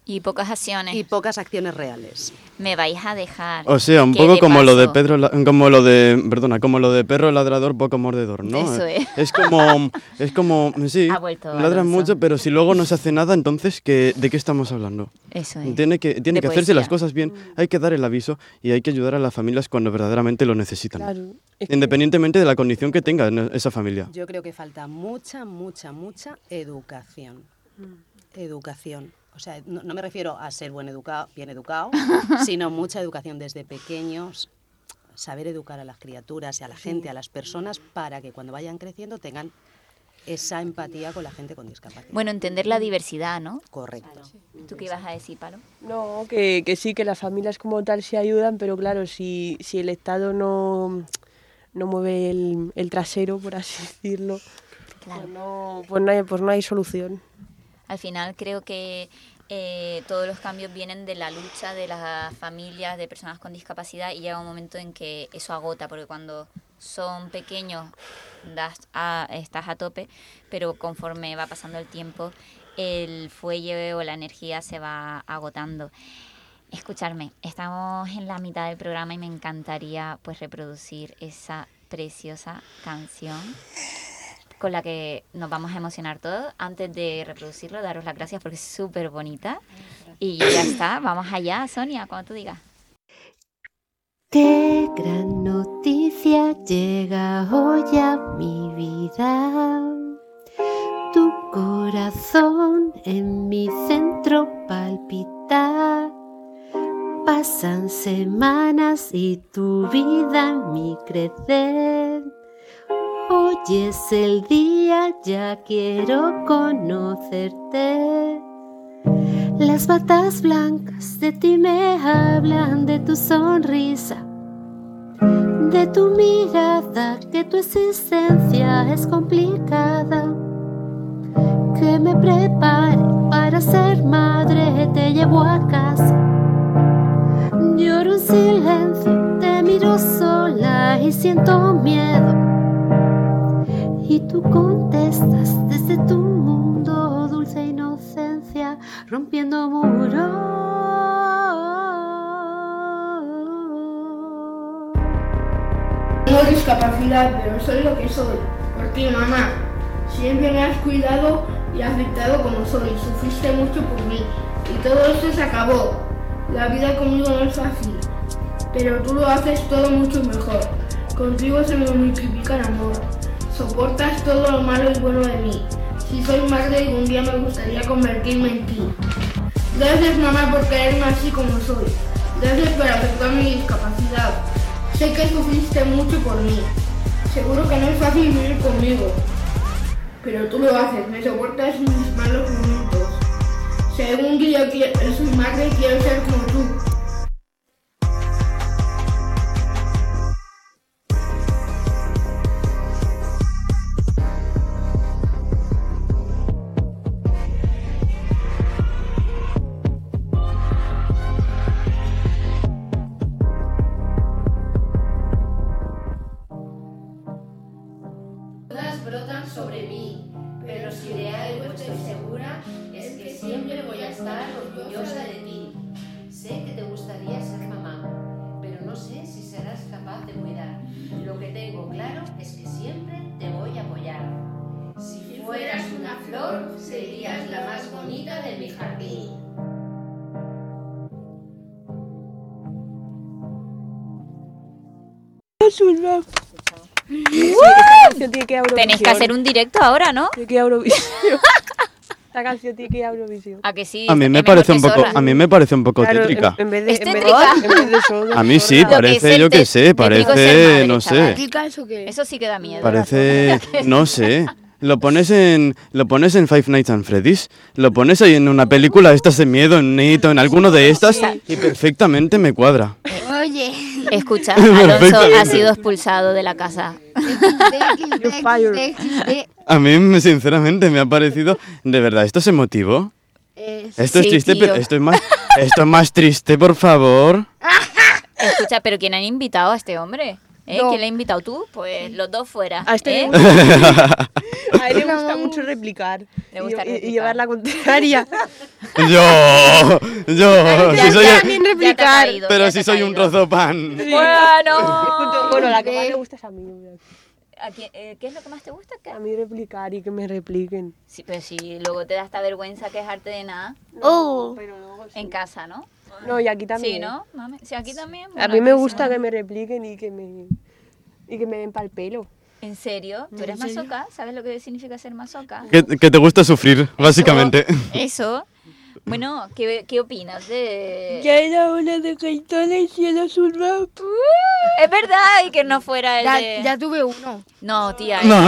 Y pocas acciones. Y pocas acciones reales. Me vais a dejar. O sea, un poco como lo de como lo de perro ladrador, poco mordedor, ¿no? Eso es. Es como, sí, ladran mucho, pero si luego no se hace nada, entonces, ¿de qué estamos hablando? Eso es. Tiene que hacerse las cosas bien, hay que dar el aviso y hay que ayudar a las familias cuando verdaderamente lo necesitan. Claro. Independientemente de la condición que tenga esa familia. Yo creo que falta mucha educación. Educación. O sea, no me refiero a ser bien educado, sino mucha educación desde pequeños, saber educar a las criaturas y a la gente, a las personas, para que cuando vayan creciendo tengan esa empatía con la gente con discapacidad. Bueno, entender la diversidad, ¿no? Correcto. ¿Tú qué ibas a decir, Palo? No, que sí, que las familias como tal se ayudan, pero claro, si el Estado no mueve el trasero, por así decirlo, claro. pues no hay solución. Al final creo que todos los cambios vienen de la lucha de las familias de personas con discapacidad y llega un momento en que eso agota, porque cuando son pequeños estás a tope, pero conforme va pasando el tiempo el fuelle o la energía se va agotando. Escuchadme, estamos en la mitad del programa y me encantaría pues reproducir esa preciosa canción con la que nos vamos a emocionar todos. Antes de reproducirlo, daros las gracias porque es súper bonita. Y ya está, vamos allá, Sonia, cuando tú digas. Qué gran noticia llega hoy a mi vida. Tu corazón en mi centro palpita. Pasan semanas y tu vida en mi crecer. Hoy es el día, ya quiero conocerte. Las batas blancas de ti me hablan, de tu sonrisa, de tu mirada, que tu existencia es complicada. Que me prepare para ser madre, te llevo a casa. Lloro en silencio, te miro sola y siento miedo. Y tú contestas desde tu mundo, dulce inocencia, rompiendo muros. Tengo discapacidad, pero soy lo que soy. Por ti, mamá. Siempre me has cuidado y aceptado como soy. Sufriste mucho por mí. Y todo esto se acabó. La vida conmigo no es fácil, pero tú lo haces todo mucho mejor. Contigo se me multiplica el amor. Soportas todo lo malo y bueno de mí. Si soy madre, algún día me gustaría convertirme en ti. Gracias, mamá, por quererme así como soy. Gracias por aceptar mi discapacidad. Sé que sufriste mucho por mí. Seguro que no es fácil vivir conmigo, pero tú lo haces. Me soportas mis malos momentos. Si algún día soy madre, quiero ser como tú. Brotan sobre mí, pero si de algo estoy segura es que siempre voy a estar orgullosa de ti. Sé que te gustaría ser mamá, pero no sé si serás capaz de cuidar. Lo que tengo claro es que siempre te voy a apoyar. Si fueras una flor, serías la más bonita de mi jardín. Tenéis que hacer un directo ahora, ¿no? Tiene que ir a Eurovisión. Esta canción tiene que ir a Eurovisión. ¿A que sí? A mí me parece un poco Claro, tétrica. En vez de, ¿Es tétrica? en vez de solo, A mí sí, Lo que es parece, el yo qué sé, tétrico es ser parece, madre, no chaval. sé. Eso sí que da miedo. Parece, no sé. Lo pones en Five Nights at Freddy's, lo pones ahí en una película estas de miedo, en Nito, en alguno de estas, y perfectamente me cuadra. Oye, escucha, Alonso ha sido expulsado de la casa. A mí, sinceramente, me ha parecido, de verdad, ¿esto es emotivo? Esto es Sí, triste, tío. pero esto es más triste, por favor. Escucha, pero ¿quién han invitado a este hombre? No. ¿Quién le ha invitado tú? Pues los dos fuera. A este ¿eh? A él le gusta mucho replicar. Le gusta replicar. Y llevar la contraria. Yo, Ya si soy, también replicar. pero si soy un trozo pan. Bueno, la que más me gusta es a mí. ¿Qué es lo que más te gusta? A mí replicar y que me repliquen. Sí, pero si luego te da esta vergüenza quejarte de nada. Pero luego sí. En casa, ¿no? No, y aquí también. Sí, ¿no? Mami? Sí, aquí también. A Bueno, mí me aquí gusta sí. que me repliquen y que me den pa'l pelo. ¿En serio? ¿Tú eres ¿En serio? masoca? ¿Sabes lo que significa ser masoca? Que te gusta sufrir, básicamente. Eso. Bueno, ¿qué opinas de...? Ya era hora de que Aitana hiciera su rap. Es verdad, y que no fuera el de... Ya tuve uno. No, tía. No.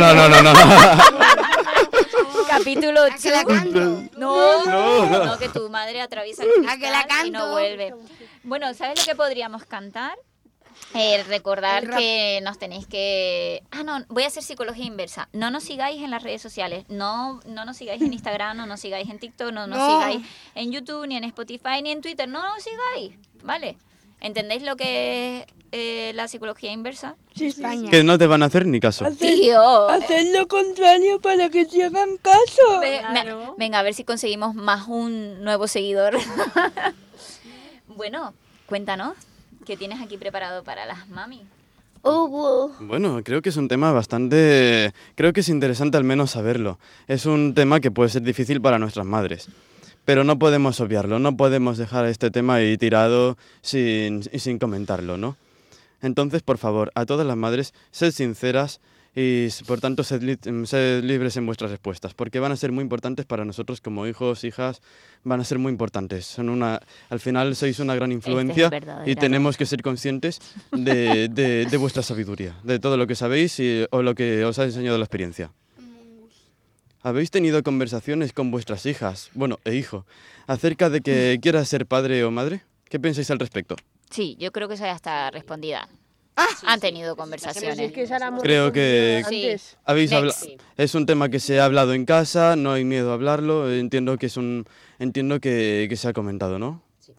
Capítulo ¿A que la canto? No, que tu madre atraviesa el ¿A que la cristal y no canto? vuelve. Bueno, ¿sabes lo que podríamos cantar? Recordar que nos tenéis que... no, voy a hacer psicología inversa. No nos sigáis en las redes sociales. No nos sigáis en Instagram, no nos sigáis en TikTok, no nos sigáis en YouTube, ni en Spotify, ni en Twitter. No nos sigáis, ¿vale? ¿Entendéis lo que es la psicología inversa? Sí, España. Que no te van a hacer ni caso. Tío. Hacer lo contrario para que te hagan caso. Venga, a ver si conseguimos más un nuevo seguidor. Bueno, cuéntanos, ¿qué tienes aquí preparado para las mami? Bueno, creo que es un tema bastante... Creo que es interesante al menos saberlo. Es un tema que puede ser difícil para nuestras madres. Pero no podemos obviarlo, no podemos dejar este tema ahí tirado sin comentarlo, ¿no? Entonces, por favor, a todas las madres, sed sinceras y, por tanto, sed libres en vuestras respuestas, porque van a ser muy importantes para nosotros como hijos, hijas, van a ser muy importantes. Al final sois una gran influencia y tenemos que ser conscientes de vuestra sabiduría, de todo lo que sabéis o lo que os ha enseñado la experiencia. ¿Habéis tenido conversaciones con vuestras hijas, e hijo, acerca de que quieras ser padre o madre? ¿Qué pensáis al respecto? Sí, yo creo que esa ya está respondida. Han tenido conversaciones. Creo que es un tema que se ha hablado en casa, no hay miedo a hablarlo, entiendo que se ha comentado, ¿no? Sí.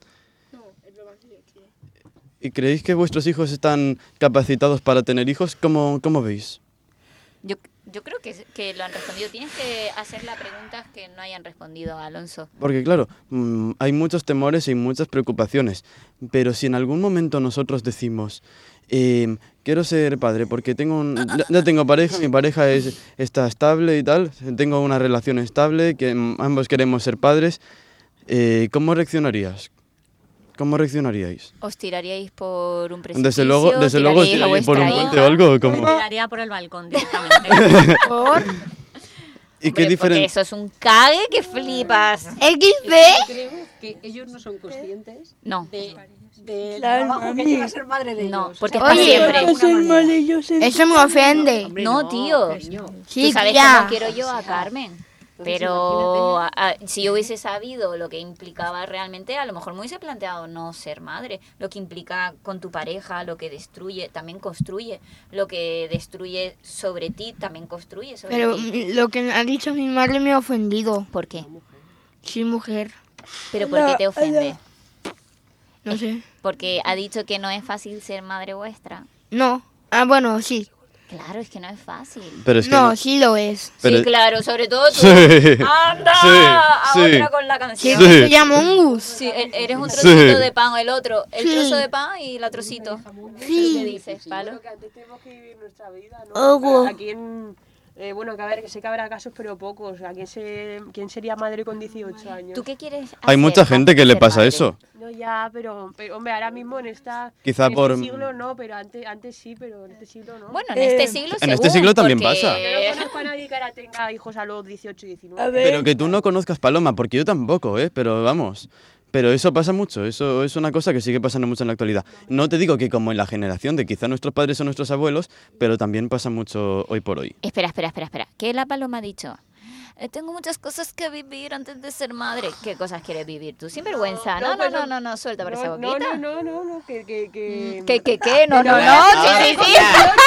¿Y creéis que vuestros hijos están capacitados para tener hijos? ¿Cómo veis? Yo creo que lo han respondido. Tienes que hacer las preguntas que no hayan respondido, Alonso. Porque claro, hay muchos temores y muchas preocupaciones, pero si en algún momento nosotros decimos, quiero ser padre porque ya tengo pareja, mi pareja está estable y tal, tengo una relación estable, que ambos queremos ser padres, ¿cómo reaccionarías? ¿Cómo reaccionaríais? ¿Os tiraríais por un precipicio? Desde luego os tiraríais por un puente o algo. Me tiraría por el balcón directamente. ¿Por? ¿Y qué diferencia? Porque eso es un cague que flipas. XD. Creo que ellos no son conscientes del trabajo que lleva a ser madre de ellos. No, porque Oye, siempre. Eso me ofende. No, tío. Sí, ¿tú sabes ya. cómo quiero yo a Carmen? Pero si yo hubiese sabido lo que implicaba realmente, a lo mejor me hubiese planteado no ser madre. Lo que implica con tu pareja, lo que destruye, también construye. Lo que destruye sobre ti, también construye sobre Pero ti. lo que ha dicho mi madre me ha ofendido. ¿Por qué? Sí, mujer. ¿Pero por qué te ofende? No sé. Porque ha dicho que no es fácil ser madre vuestra. No. Bueno, sí. Claro, es que no es fácil. Pero es que no, sí lo es. Sí, claro, sobre todo tú. Sí. ¡Anda! Sí, Otra con la canción. Sí. Se llama Mongus. Sí, eres un trocito de pan, el otro. El trozo de pan y el trocito. Sí. ¿Qué dices, Palo? Tenemos que vivir nuestra vida, ¿no? Aquí bueno, que a ver, sé que habrá casos, pero pocos. ¿Quién sería madre con 18 años? ¿Tú qué quieres hacer? Hay mucha gente que le pasa eso. No, ya, pero hombre, ahora mismo en este siglo no, pero antes sí, pero en este siglo no. Bueno, en este siglo en este siglo también porque... pasa. Yo no conozco a nadie que ahora tenga hijos a los 18 y 19. Pero que tú no conozcas, Paloma, porque yo tampoco, pero vamos. Pero eso pasa mucho, eso es una cosa que sigue pasando mucho en la actualidad. No te digo que como en la generación de quizá nuestros padres o nuestros abuelos, pero también pasa mucho hoy por hoy. Espera. ¿Qué la Paloma ha dicho? Tengo muchas cosas que vivir antes de ser madre. ¿Qué cosas quieres vivir tú? Sin vergüenza. No, suelta por esa boquita. No, ¿Qué? No. Sí.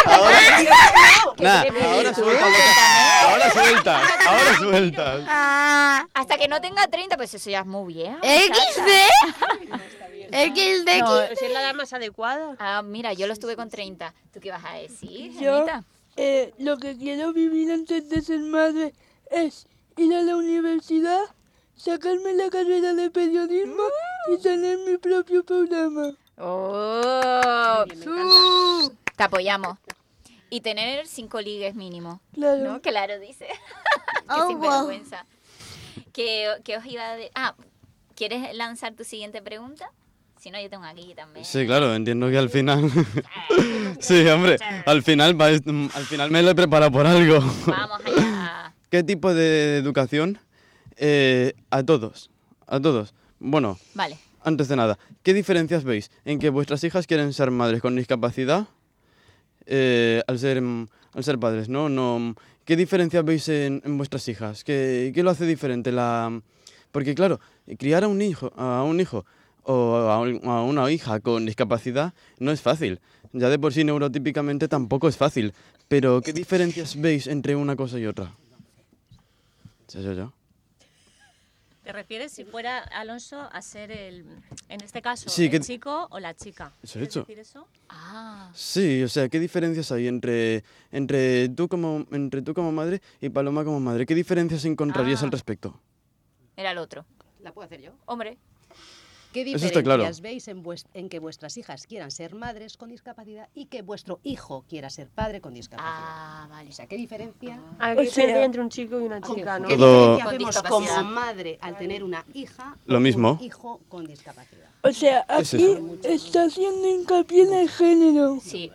Ahora sueltas. Hasta que no tenga 30, pues eso ya es muy viejo. XD. XD. No, es la edad más adecuada. Mira, yo lo estuve con 30. ¿Tú qué vas a decir, Yo, Anita? lo que quiero vivir antes de ser madre es ir a la universidad, sacarme la carrera de periodismo y tener mi propio programa. ¡Oh! Te apoyamos. Y tener 5 ligues mínimo. Claro. ¿No? Claro, dice. Qué Oh, sinvergüenza. ¿Qué os iba a decir? ¿Quieres lanzar tu siguiente pregunta? Si no, yo tengo aquí también. Sí, claro, entiendo que al final... Sí, hombre, al final me lo he preparado por algo. Vamos allá. ¿Qué tipo de educación? A todos. Bueno, Vale. antes de nada, ¿qué diferencias veis en que vuestras hijas quieren ser madres con discapacidad al ser padres, ¿no? ¿Qué diferencias veis en vuestras hijas? ¿Qué lo hace diferente? Porque claro, criar a un hijo o a una hija con discapacidad no es fácil. Ya de por sí neurotípicamente tampoco es fácil. Pero ¿qué diferencias veis entre una cosa y otra? Sí, yo. ¿Te refieres si fuera Alonso a ser en este caso, Sí, el chico o la chica? Eso he hecho. ¿Quieres decir eso? Sí, o sea, ¿qué diferencias hay entre tú como madre y Paloma como madre? ¿Qué diferencias encontrarías al respecto? Era el otro. ¿La puedo hacer yo? Hombre. ¿Qué Eso está claro. diferencias veis en que vuestras hijas quieran ser madres con discapacidad y que vuestro hijo quiera ser padre con discapacidad? Vale. O sea, ¿qué diferencia? Hay que diferencia entre un chico y una chica, ¿no? ¿Qué Todo- diferencia vemos como madre al tener una hija Lo o mismo. un hijo con discapacidad? O sea, Es aquí eso. está haciendo hincapié en el género. Sí.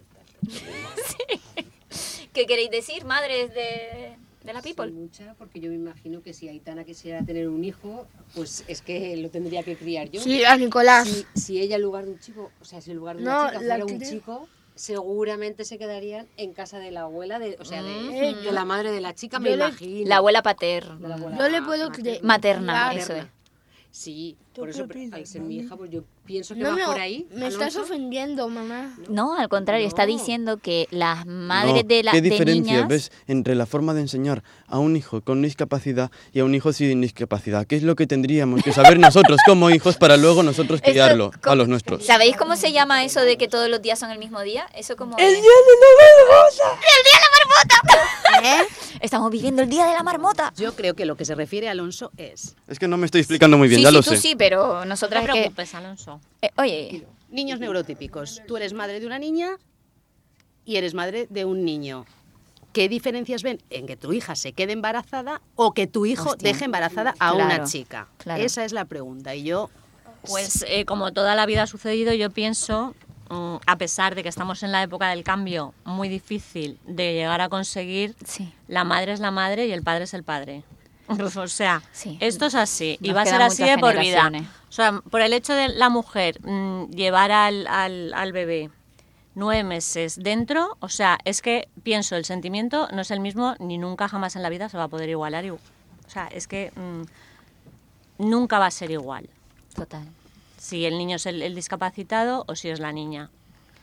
¿Qué queréis decir, madres de la people? Sí, mucha, porque yo me imagino que si Aitana quisiera tener un hijo, pues es que lo tendría que criar yo. Sí, a Nicolás. Si ella en lugar de un chico, o sea, si en lugar de No, una chica la fuera un cría- chico, seguramente se quedarían en casa de la abuela, de Mm. la madre de la chica, me Yo le- imagino. La abuela paterna. De la abuela Yo le puedo creer. Materna, Claro. eso es. Sí, ¿Tú por qué eso, opinas, al ser mi mami? hija, pues yo pienso que No, va no, por ahí. me estás Alonso. ofendiendo, mamá. No, al contrario, está No. diciendo que las madres No, de ¿qué de diferencia niñas... ves entre la forma de enseñar a un hijo con discapacidad y a un hijo sin discapacidad? ¿Qué es lo que tendríamos que saber nosotros como hijos para luluego nosotros Esto, criarlo a los nuestros? ¿Sabéis cómo se llama eso de que todos los días son el mismo día? Eso como... ¡El es- día de la marmota! ¡El día de la marmota! Estamos viviendo el día de la marmota. Yo creo que lo que se refiere a Alonso es Es que no me estoy explicando muy bien, Sí, ya sí, lo tú sé. sí, pero No nosotras te es que... preocupes, Alonso. Oye, niños neurotípicos. Tú eres madre de una niña y eres madre de un niño. ¿Qué diferencias ven en que tu hija se quede embarazada o que tu hijo Hostia. deje embarazada a Claro, una chica? claro. Esa es la pregunta. Y yo, Pues como toda la vida ha sucedido, yo pienso, a pesar de que estamos en la época del cambio muy difícil de llegar a conseguir, sí. la madre es la madre y el padre es el padre. O sea, Sí. esto es así y Nos va a ser quedan así muchas de por vida. generaciones. O sea, por el hecho de la mujer llevar al bebé 9 meses dentro, o sea, es que pienso, el sentimiento no es el mismo ni nunca jamás en la vida se va a poder igualar. O sea, es que nunca va a ser igual. Total. Si el niño es el discapacitado o si es la niña.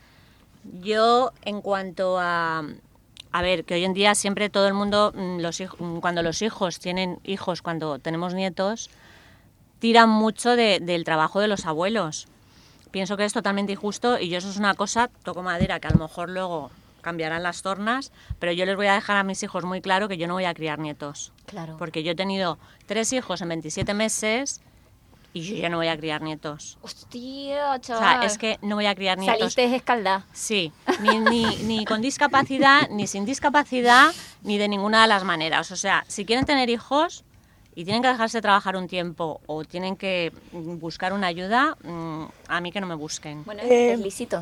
Yo, en cuanto a ver, que hoy en día siempre todo el mundo, cuando los hijos tienen hijos, cuando tenemos nietos, tiran mucho del trabajo de los abuelos. Pienso que es totalmente injusto y yo eso es una cosa, toco madera, que a lo mejor luego cambiarán las tornas, pero yo les voy a dejar a mis hijos muy claro que yo no voy a criar nietos. Claro. Porque yo he tenido 3 hijos en 27 meses y yo ya no voy a criar nietos. Hostia, O chaval. sea, es que no voy a criar nietos. Saliste escaldada. Sí, ni con discapacidad, ni sin discapacidad, ni de ninguna de las maneras. O sea, si quieren tener hijos y tienen que dejarse trabajar un tiempo o tienen que buscar una ayuda, a mí que no me busquen. Bueno, es lícito.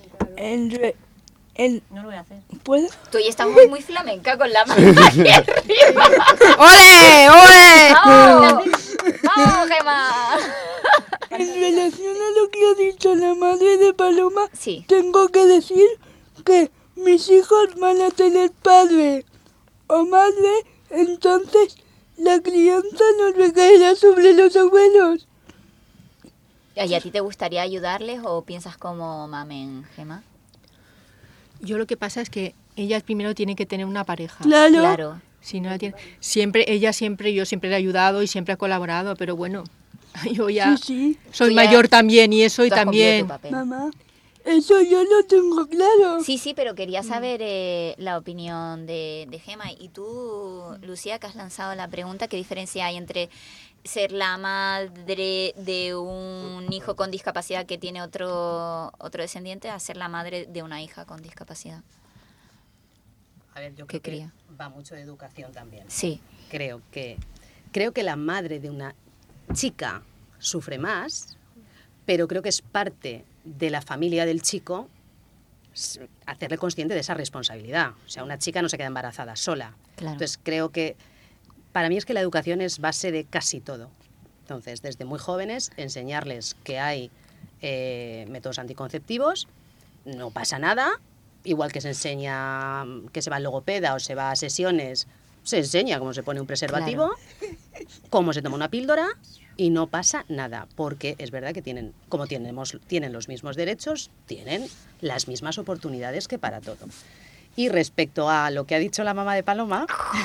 No lo voy a hacer. ¿Puedo? Tú ya estás muy flamenca con la mano aquí arriba. ¡Ole! ¡Ole! ¡Vamos! ¡Vamos, Gemma! En relación a lo que ha dicho la madre de Paloma, Sí. tengo que decir que mis hijos van a tener padre o madre, entonces la crianza no recaerá sobre los abuelos. ¿Y a ti te gustaría ayudarles o piensas como mamen, Gemma? Yo lo que pasa es que ella primero tiene que tener una pareja. Claro. Claro. Si no la tiene, yo siempre le he ayudado y siempre ha colaborado, pero bueno, yo ya Sí, sí. soy Tú ya- mayor también y eso y tú has cumplido también. tu papel. Mamá, Eso yo lo tengo claro. Sí, pero quería saber la opinión de Gemma. Y tú, Lucía, que has lanzado la pregunta, ¿qué diferencia hay entre ser la madre de un hijo con discapacidad que tiene otro descendiente a ser la madre de una hija con discapacidad? A ver, yo ¿Qué creo cría? que va mucho de educación también. Sí. Creo que la madre de una chica sufre más, pero creo que es parte de la familia del chico hacerle consciente de esa responsabilidad. O sea, una chica no se queda embarazada sola. Claro. Entonces, creo que para mí es que la educación es base de casi todo. Entonces, desde muy jóvenes, enseñarles que hay métodos anticonceptivos, no pasa nada, igual que se enseña que se va al logopeda o se va a sesiones, se enseña cómo se pone un preservativo, cómo se toma una píldora y no pasa nada, porque es verdad que tienen los mismos derechos, tienen las mismas oportunidades que para todo. Y respecto a lo que ha dicho la mamá de Paloma,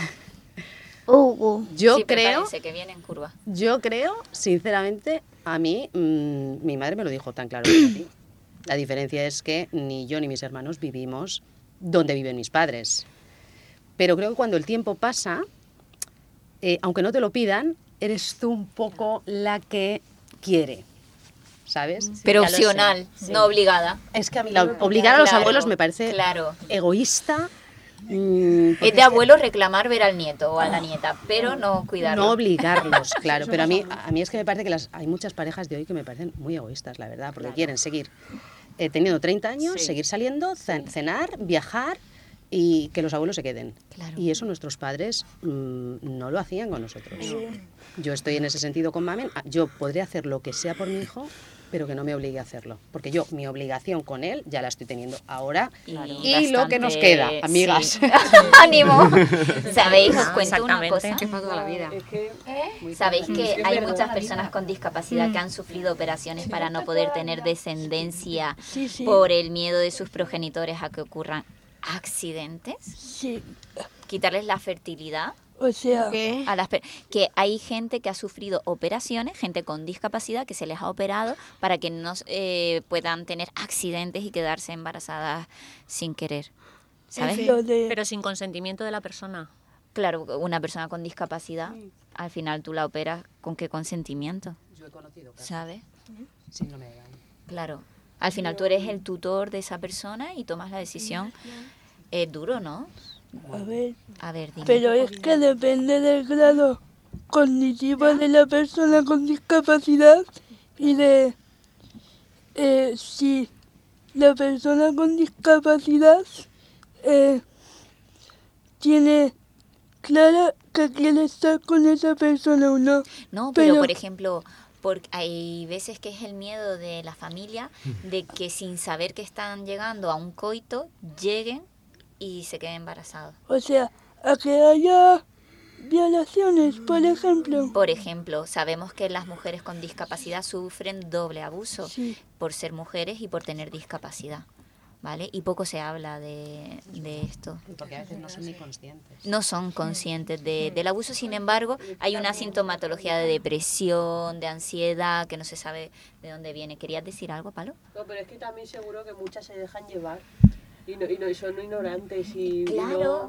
yo Sí, creo... parece que viene en curva. Yo creo, sinceramente, a mí, mi madre me lo dijo tan claro como a ti. La diferencia es que ni yo ni mis hermanos vivimos donde viven mis padres. Pero creo que cuando el tiempo pasa, aunque no te lo pidan, eres tú un poco la que quiere, ¿sabes? Pero Ya lo sé. opcional, Sí. no obligada. Es que a mí obligar a los Claro, abuelos me parece claro. egoísta. Es de abuelo reclamar ver al nieto o a la nieta, pero no cuidarlo. No obligarlos, claro. Pero a mí es que me parece que hay muchas parejas de hoy que me parecen muy egoístas, la verdad, porque quieren seguir teniendo 30 años, seguir saliendo, cenar, viajar y que los abuelos se queden. Claro. Y eso nuestros padres no lo hacían con nosotros. Yo estoy en ese sentido con Mamen. Yo podré hacer lo que sea por mi hijo, pero que no me obligue a hacerlo. Porque yo, mi obligación con él, ya la estoy teniendo ahora. Y lo que nos queda, amigas. Sí. ¡Ánimo! ¿Sabéis? Os cuento una cosa. Es para toda la vida. Sabéis que Es hay verdad. muchas personas con discapacidad que han sufrido operaciones para no poder tener descendencia Sí, sí. por el miedo de sus progenitores a que ocurran accidentes. Sí. Quitarles la fertilidad. O sea, A que hay gente que ha sufrido operaciones, gente con discapacidad que se les ha operado para que no puedan tener accidentes y quedarse embarazadas sin querer. ¿Sabes? Pero sin consentimiento de la persona. Claro, una persona con discapacidad, al final tú la operas con qué consentimiento. Yo he conocido casos. ¿Sabes? Síndrome de Down. Claro. Al final tú eres el tutor de esa persona y tomas la decisión. Es duro, ¿no? a ver, dime. pero es que depende del grado cognitivo de la persona con discapacidad y de si la persona con discapacidad tiene clara que quiere estar con esa persona o no. No, pero por ejemplo, porque hay veces que es el miedo de la familia de que sin saber que están llegando a un coito, lleguen y se queden embarazados. O sea, a que haya violaciones, por ejemplo. Por ejemplo, sabemos que las mujeres con discapacidad sufren doble abuso por ser mujeres y por tener discapacidad, ¿vale? Y poco se habla de esto. Porque a veces no son ni conscientes. No son conscientes del abuso, sin embargo, hay una sintomatología de depresión, de ansiedad, que no se sabe de dónde viene. ¿Querías decir algo, Palo? No, pero es que también seguro que muchas se dejan llevar y son ignorantes y Claro.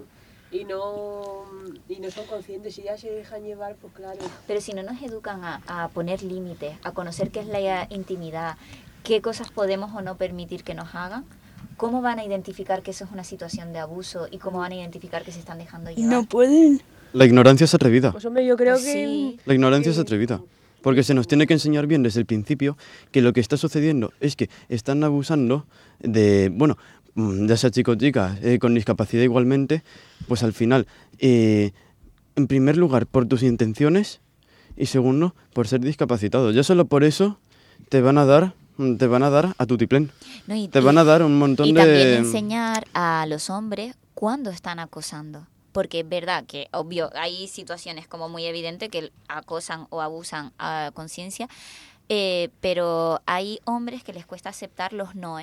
no son conscientes y ya se dejan llevar, pues claro. Pero si no nos educan a poner límites, a conocer qué es la intimidad, qué cosas podemos o no permitir que nos hagan, ¿cómo van a identificar que eso es una situación de abuso y cómo van a identificar que se están dejando llevar? No pueden. La ignorancia es atrevida. Pues hombre, yo creo Pues que... sí. La ignorancia es atrevida. Porque se nos tiene que enseñar bien desde el principio que lo que está sucediendo es que están abusando de, bueno, ya sea chico o chica, con discapacidad igualmente, pues al final, en primer lugar, por tus intenciones y segundo, por ser discapacitado. Ya solo por eso te van a dar a tutiplén. No, te van a dar un montón y de... también enseñar a los hombres cuándo están acosando. Porque es verdad que, obvio, hay situaciones como muy evidentes que acosan o abusan a conciencia, pero hay hombres que les cuesta aceptar los noes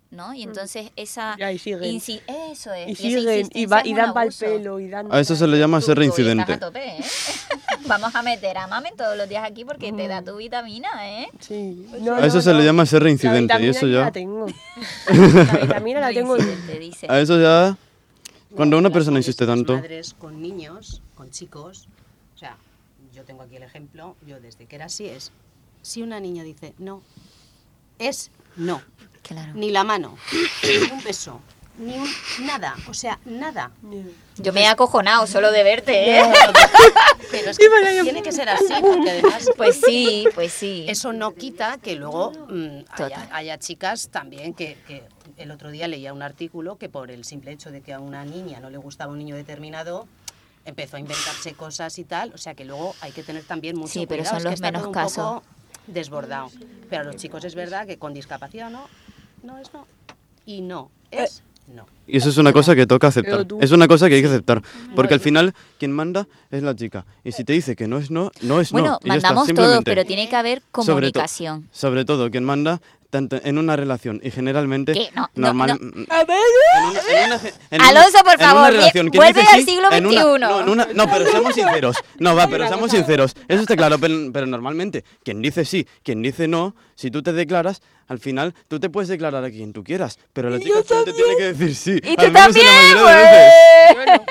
¿no? Y entonces esa... Ya, y siguen. Eso es. Y esa siguen, insistencia es un dan pa'l abuso. pelo, y dan... A eso se le llama ser Tú estás reincidente. a tope, ¿eh? Vamos a meter a Mamen todos los días aquí porque te da tu vitamina, ¿eh? Sí. A eso se le llama ser reincidente, La y eso vitamina ya... la tengo. La vitamina la tengo. Reincidente, dice. A eso ya... Cuando una Las persona madres insiste y las tanto... madres con niños, con chicos, o sea, yo tengo aquí el ejemplo, yo desde que era así es, si una niña dice no, es no. Claro. Ni la mano, ni un beso, nada, o sea, nada. Yo me he acojonado solo de verte, ¿eh? Pero es que tiene que ser así, porque además... Pues sí. Eso no quita que luego haya chicas también que el otro día leía un artículo que por el simple hecho de que a una niña no le gustaba un niño determinado, empezó a inventarse cosas y tal, o sea que luego hay que tener también mucho Sí, pero cuidado, son es que los está menos todo un casos. poco desbordado. Pero a los chicos es verdad que con discapacidad no es no. Y no es no. Y eso es una cosa que toca aceptar. Es una cosa que hay que aceptar. Porque al final, quien manda es la chica. Y si te dice que no es no, no es Bueno, no. Y ya está, mandamos todo, simplemente. pero tiene que haber comunicación. Sobre todo, quien manda tanto en una relación y generalmente ¿Qué? No, normal. A ver, Alonso, por en una favor, relación, quien vuelve dice al sí, siglo en una- XXI. no, pero seamos sinceros. No, va, pero seamos sinceros. Eso está claro, pero normalmente, quien dice sí, quien dice no, si tú te declaras, al final tú te puedes declarar a quien tú quieras, pero la chica te tiene que decir sí. Y al tú menos en la también, mayoría de veces.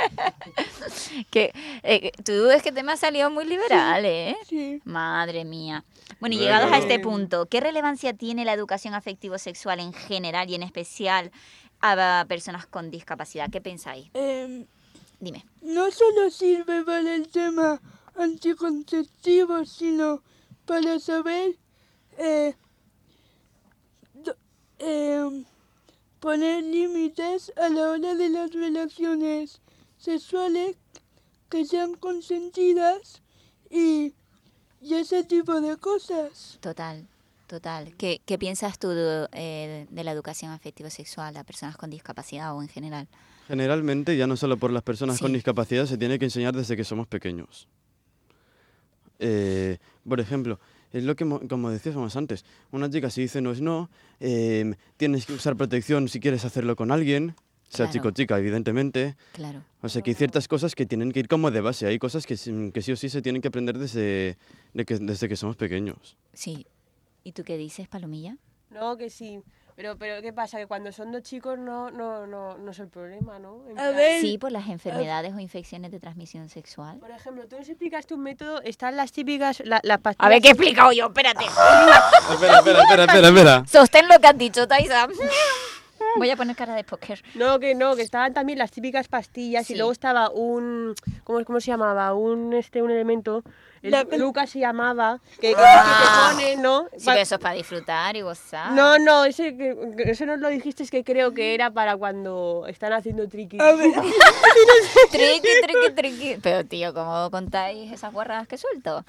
Que tú es que te me has salido muy liberal, ¿eh? sí. Madre mía. Bueno, y Bueno. llegados a este punto, ¿qué relevancia tiene la educación afectivo-sexual en general y en especial a personas con discapacidad? ¿Qué pensáis? Dime. No solo sirve para el tema anticonceptivo, sino para saber poner límites a la hora de las relaciones sexuales que sean consentidas y ese tipo de cosas. Total. ¿Qué piensas tú de la educación afectivo-sexual a personas con discapacidad o en general? Generalmente, ya no solo por las personas Sí. con discapacidad, se tiene que enseñar desde que somos pequeños. Por ejemplo, es lo que, como decíamos antes, una chica si dice no es no, tienes que usar protección si quieres hacerlo con alguien, sea Claro. chico o chica, evidentemente. Claro. O sea, que hay ciertas cosas que tienen que ir como de base, hay cosas que sí o sí se tienen que aprender desde que somos pequeños. Sí. ¿Y tú qué dices, Palomilla? No, que sí. Pero ¿qué pasa? Que cuando son dos chicos no es el problema, ¿no? En A plan- ver, Sí, por las enfermedades o infecciones de transmisión sexual. Por ejemplo, tú nos explicaste un método, están las típicas, las pastillas... A ver, ¿qué he explicado yo? Espérate. Espera. Sostén lo que has dicho, Taisa. Voy a poner cara de póker. No, que estaban también las típicas pastillas Sí. y luego estaba un... ¿Cómo se llamaba? Un elemento... Lucas se llamaba, que te pone, ¿no? Sí, pero eso es para disfrutar y gozar. No, eso no lo dijiste, es que creo que era para cuando están haciendo triqui. Triqui. Pero, tío, ¿cómo contáis esas guarradas que suelto?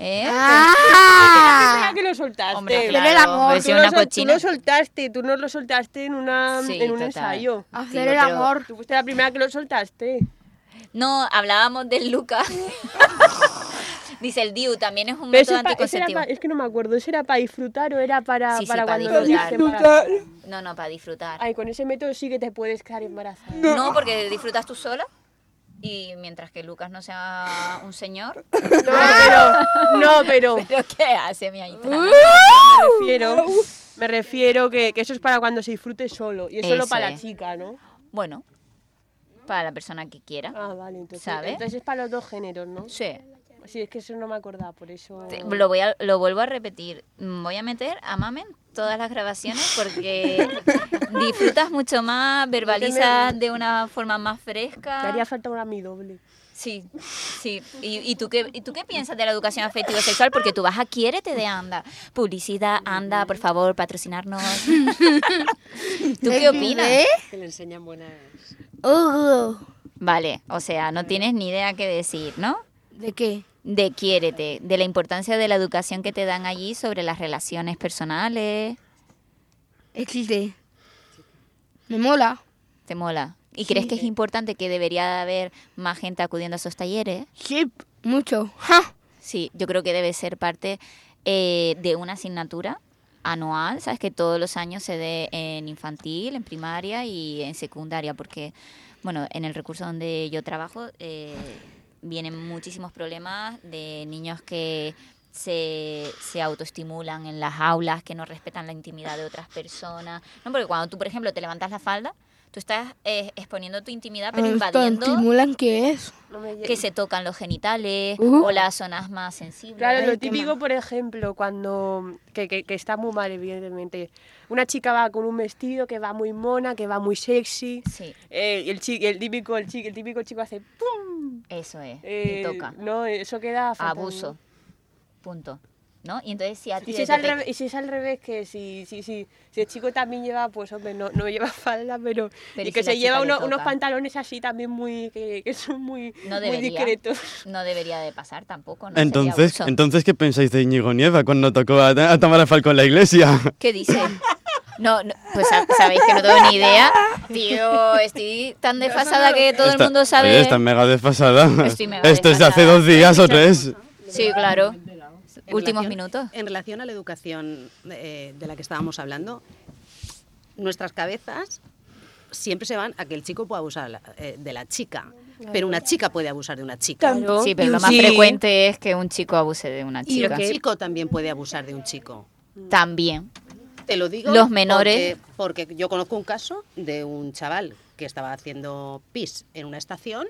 Ah, que lo soltaste. Hombre, Hacer el amor. pues si una Tú cochina. nos lo soltaste en un Sí, total. ensayo. hacer Digo, el pero- amor. Tú fuiste la primera que lo soltaste. No, hablábamos del Lucas. Dice el DIU, también es un Pero ese método es pa- anticonceptivo. es que no me acuerdo, ¿ese era para disfrutar o era para, Sí, para para cuando nos disfrutar. dicen para- No, para disfrutar. Ay, con ese método sí que te puedes quedar embarazada. No, porque disfrutas tú sola. Y mientras que Lucas no sea un señor. No, pero ¿Pero qué hace mi Aitana? me refiero que eso es para cuando se disfrute solo. Y es solo Eso para la es. chica, ¿no? Bueno, para la persona que quiera. Ah, vale, entonces, ¿Sabes? entonces es para los dos géneros, ¿no? Sí. Sí, es que eso no me acordaba, por eso... Lo vuelvo a repetir. Voy a meter a Mamen todas las grabaciones porque disfrutas mucho más, verbalizas de una forma más Te fresca. haría falta ahora mi doble. Sí. ¿Y tú qué piensas de la educación afectivo-sexual? Porque tú vas a Quiérete de Anda. Publicidad, Anda, por favor, patrocinarnos. ¿Tú qué opinas? Que le enseñan buenas... Vale, o sea, no tienes ni idea qué decir, ¿no? ¿De qué? De Quiérete, de la importancia de la educación que te dan allí sobre las relaciones personales. XD. Me mola. ¿Te mola? ¿Y crees que es importante, que debería haber más gente acudiendo a esos talleres? Sí, mucho. ¡Ja! Sí, yo creo que debe ser parte de una asignatura anual, ¿sabes? Que todos los años se dé en infantil, en primaria y en secundaria, porque, bueno, en el recurso donde yo trabajo vienen muchísimos problemas de niños que se autoestimulan en las aulas, que no respetan la intimidad de otras personas. No, porque cuando tú, por ejemplo, te levantas la falda, tú estás exponiendo tu intimidad, pero invadiendo... ¿Estimulan qué es? Que se tocan los genitales o las zonas más sensibles. Claro, lo típico, por ejemplo, cuando... Que está muy mal, evidentemente. Una chica va con un vestido que va muy mona, que va muy sexy. Sí. El típico chico hace ¡pum! Eso es, y toca. No, eso queda fatal. Abuso. Punto. ¿No? Y entonces si a ti y si es al revés, que si el chico también lleva, pues hombre, no lleva falda, pero y que si se lleva unos pantalones así también muy que son muy discretos. No debería de pasar tampoco. No entonces ¿qué pensáis de Íñigo Nieva cuando tocó a Tamara Falcó en la iglesia? ¿Qué dice? No, pues sabéis que no tengo ni idea. Tío, estoy tan desfasada que todo el mundo sabe. Oye, estás mega desfasada. Estoy mega Esto es de hace 2 días o 3. Sí, claro. Últimos minutos. En relación a la educación de la que estábamos hablando, nuestras cabezas siempre se van a que el chico pueda abusar de la chica, pero una chica puede abusar de una chica. Claro. Sí, pero lo más frecuente es que un chico abuse de una chica. Y un chico también puede abusar de un chico. También. Te lo digo los menores. Porque yo conozco un caso de un chaval que estaba haciendo pis en una estación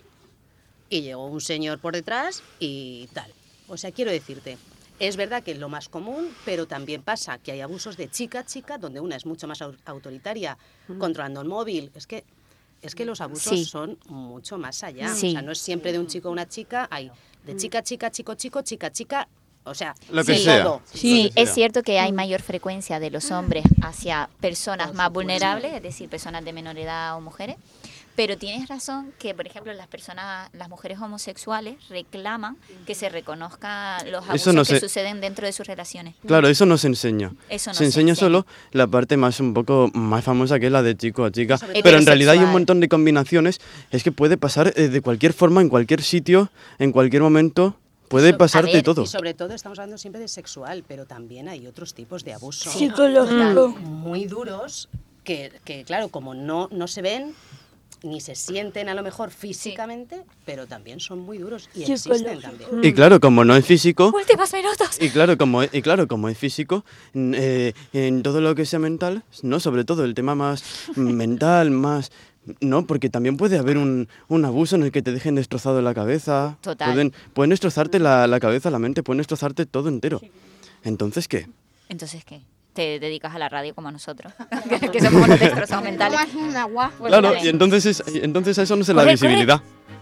y llegó un señor por detrás y tal. O sea, quiero decirte, es verdad que es lo más común, pero también pasa que hay abusos de chica a chica, donde una es mucho más autoritaria, controlando el móvil. Es que los abusos son mucho más allá. Sí. O sea, no es siempre de un chico a una chica, hay de chica a chica, chico, chica, chica. O sea, lo que sea. Todo. Sí, es cierto que hay mayor frecuencia de los hombres hacia personas más vulnerables, es decir, personas de menor edad o mujeres. Pero tienes razón que, por ejemplo, las mujeres homosexuales reclaman que se reconozcan los abusos que suceden dentro de sus relaciones. Claro, eso no se enseña. Se enseña solo la parte un poco más famosa, que es la de chico a chica. Pero en realidad hay un montón de combinaciones. Es que puede pasar de cualquier forma, en cualquier sitio, en cualquier momento. Puede pasarte todo. Y sobre todo estamos hablando siempre de sexual, pero también hay otros tipos de abuso. Psicológico. Muy duros, que claro, como no se ven ni se sienten a lo mejor físicamente, pero también son muy duros y existen también. Y claro, como no es físico... ¡Últimos minutos! Y claro, como es físico, en todo lo que sea mental, no, sobre todo el tema más mental, más... No, porque también puede haber un abuso en el que te dejen destrozado la cabeza. Total. Pueden destrozarte la cabeza, la mente, pueden destrozarte todo entero. ¿Entonces qué? Te dedicas a la radio como a nosotros, que somos unos destrozados mentales. Claro, y entonces a eso no se le da visibilidad.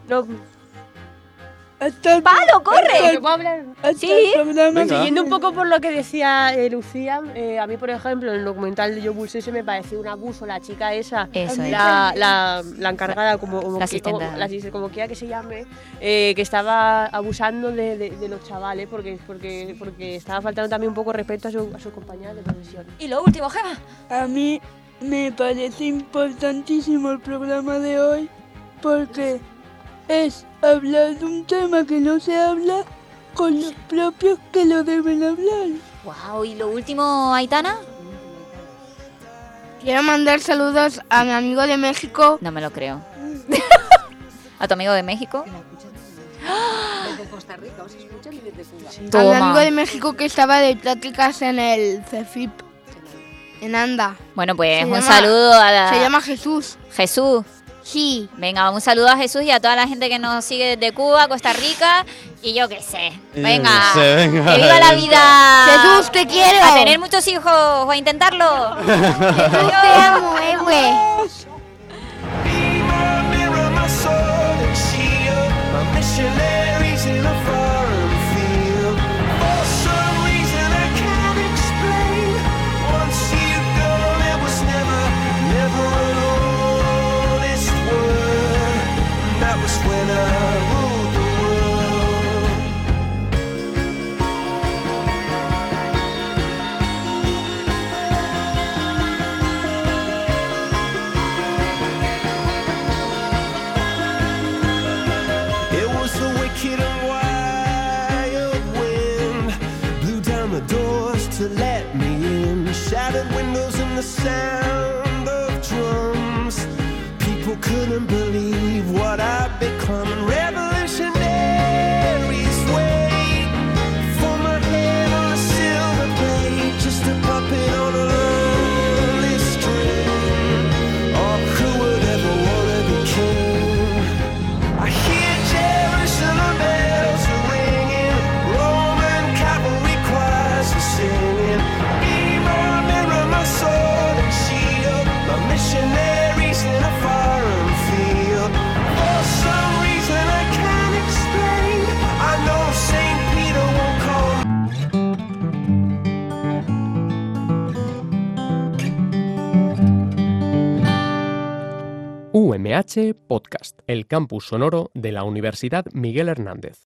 ¡Palo, corre! ¿Puedo hablar? Sí. Siguiendo un poco por lo que decía Lucía, a mí, por ejemplo, en el documental de Yo Pulsé se me pareció un abuso la chica esa, la encargada, como quiera que se llame, que estaba abusando de los chavales porque estaba faltando también un poco respeto a sus compañeras de profesión. Y lo último, Gemma. A mí me parece importantísimo el programa de hoy porque es hablar de un tema que no se habla con los propios que lo deben hablar. Wow, ¿y lo último, Aitana? Quiero mandar saludos a mi amigo de México. No me lo creo. ¿A tu amigo de México? Desde Costa Rica, ¿os escuchan? Y desde Cuba. A mi amigo de México que estaba de prácticas en el CEFIP, en Anda. Bueno, pues saludo a Se llama Jesús. Jesús. Sí. Venga, un saludo a Jesús y a toda la gente que nos sigue desde Cuba, Costa Rica y yo qué sé. Venga, que viva la vida. Jesús, te quiero. A tener muchos hijos o a intentarlo. Jesús, te amo, güey. and the sound of drums. People couldn't believe what I'd become. And revolutionaries wait for my head on a silver plate, just a puppet on a lonely string. Oh, who would ever want to be king? I hear Jerusalem bells are ringing, Roman cavalry choirs are singing. Mirror, mirror, my sword and shield, my missionaries in a foreign field. For some reason I can't explain, I know St. Peter won't call me. UMH Podcast, el campus sonoro de la Universidad Miguel Hernández.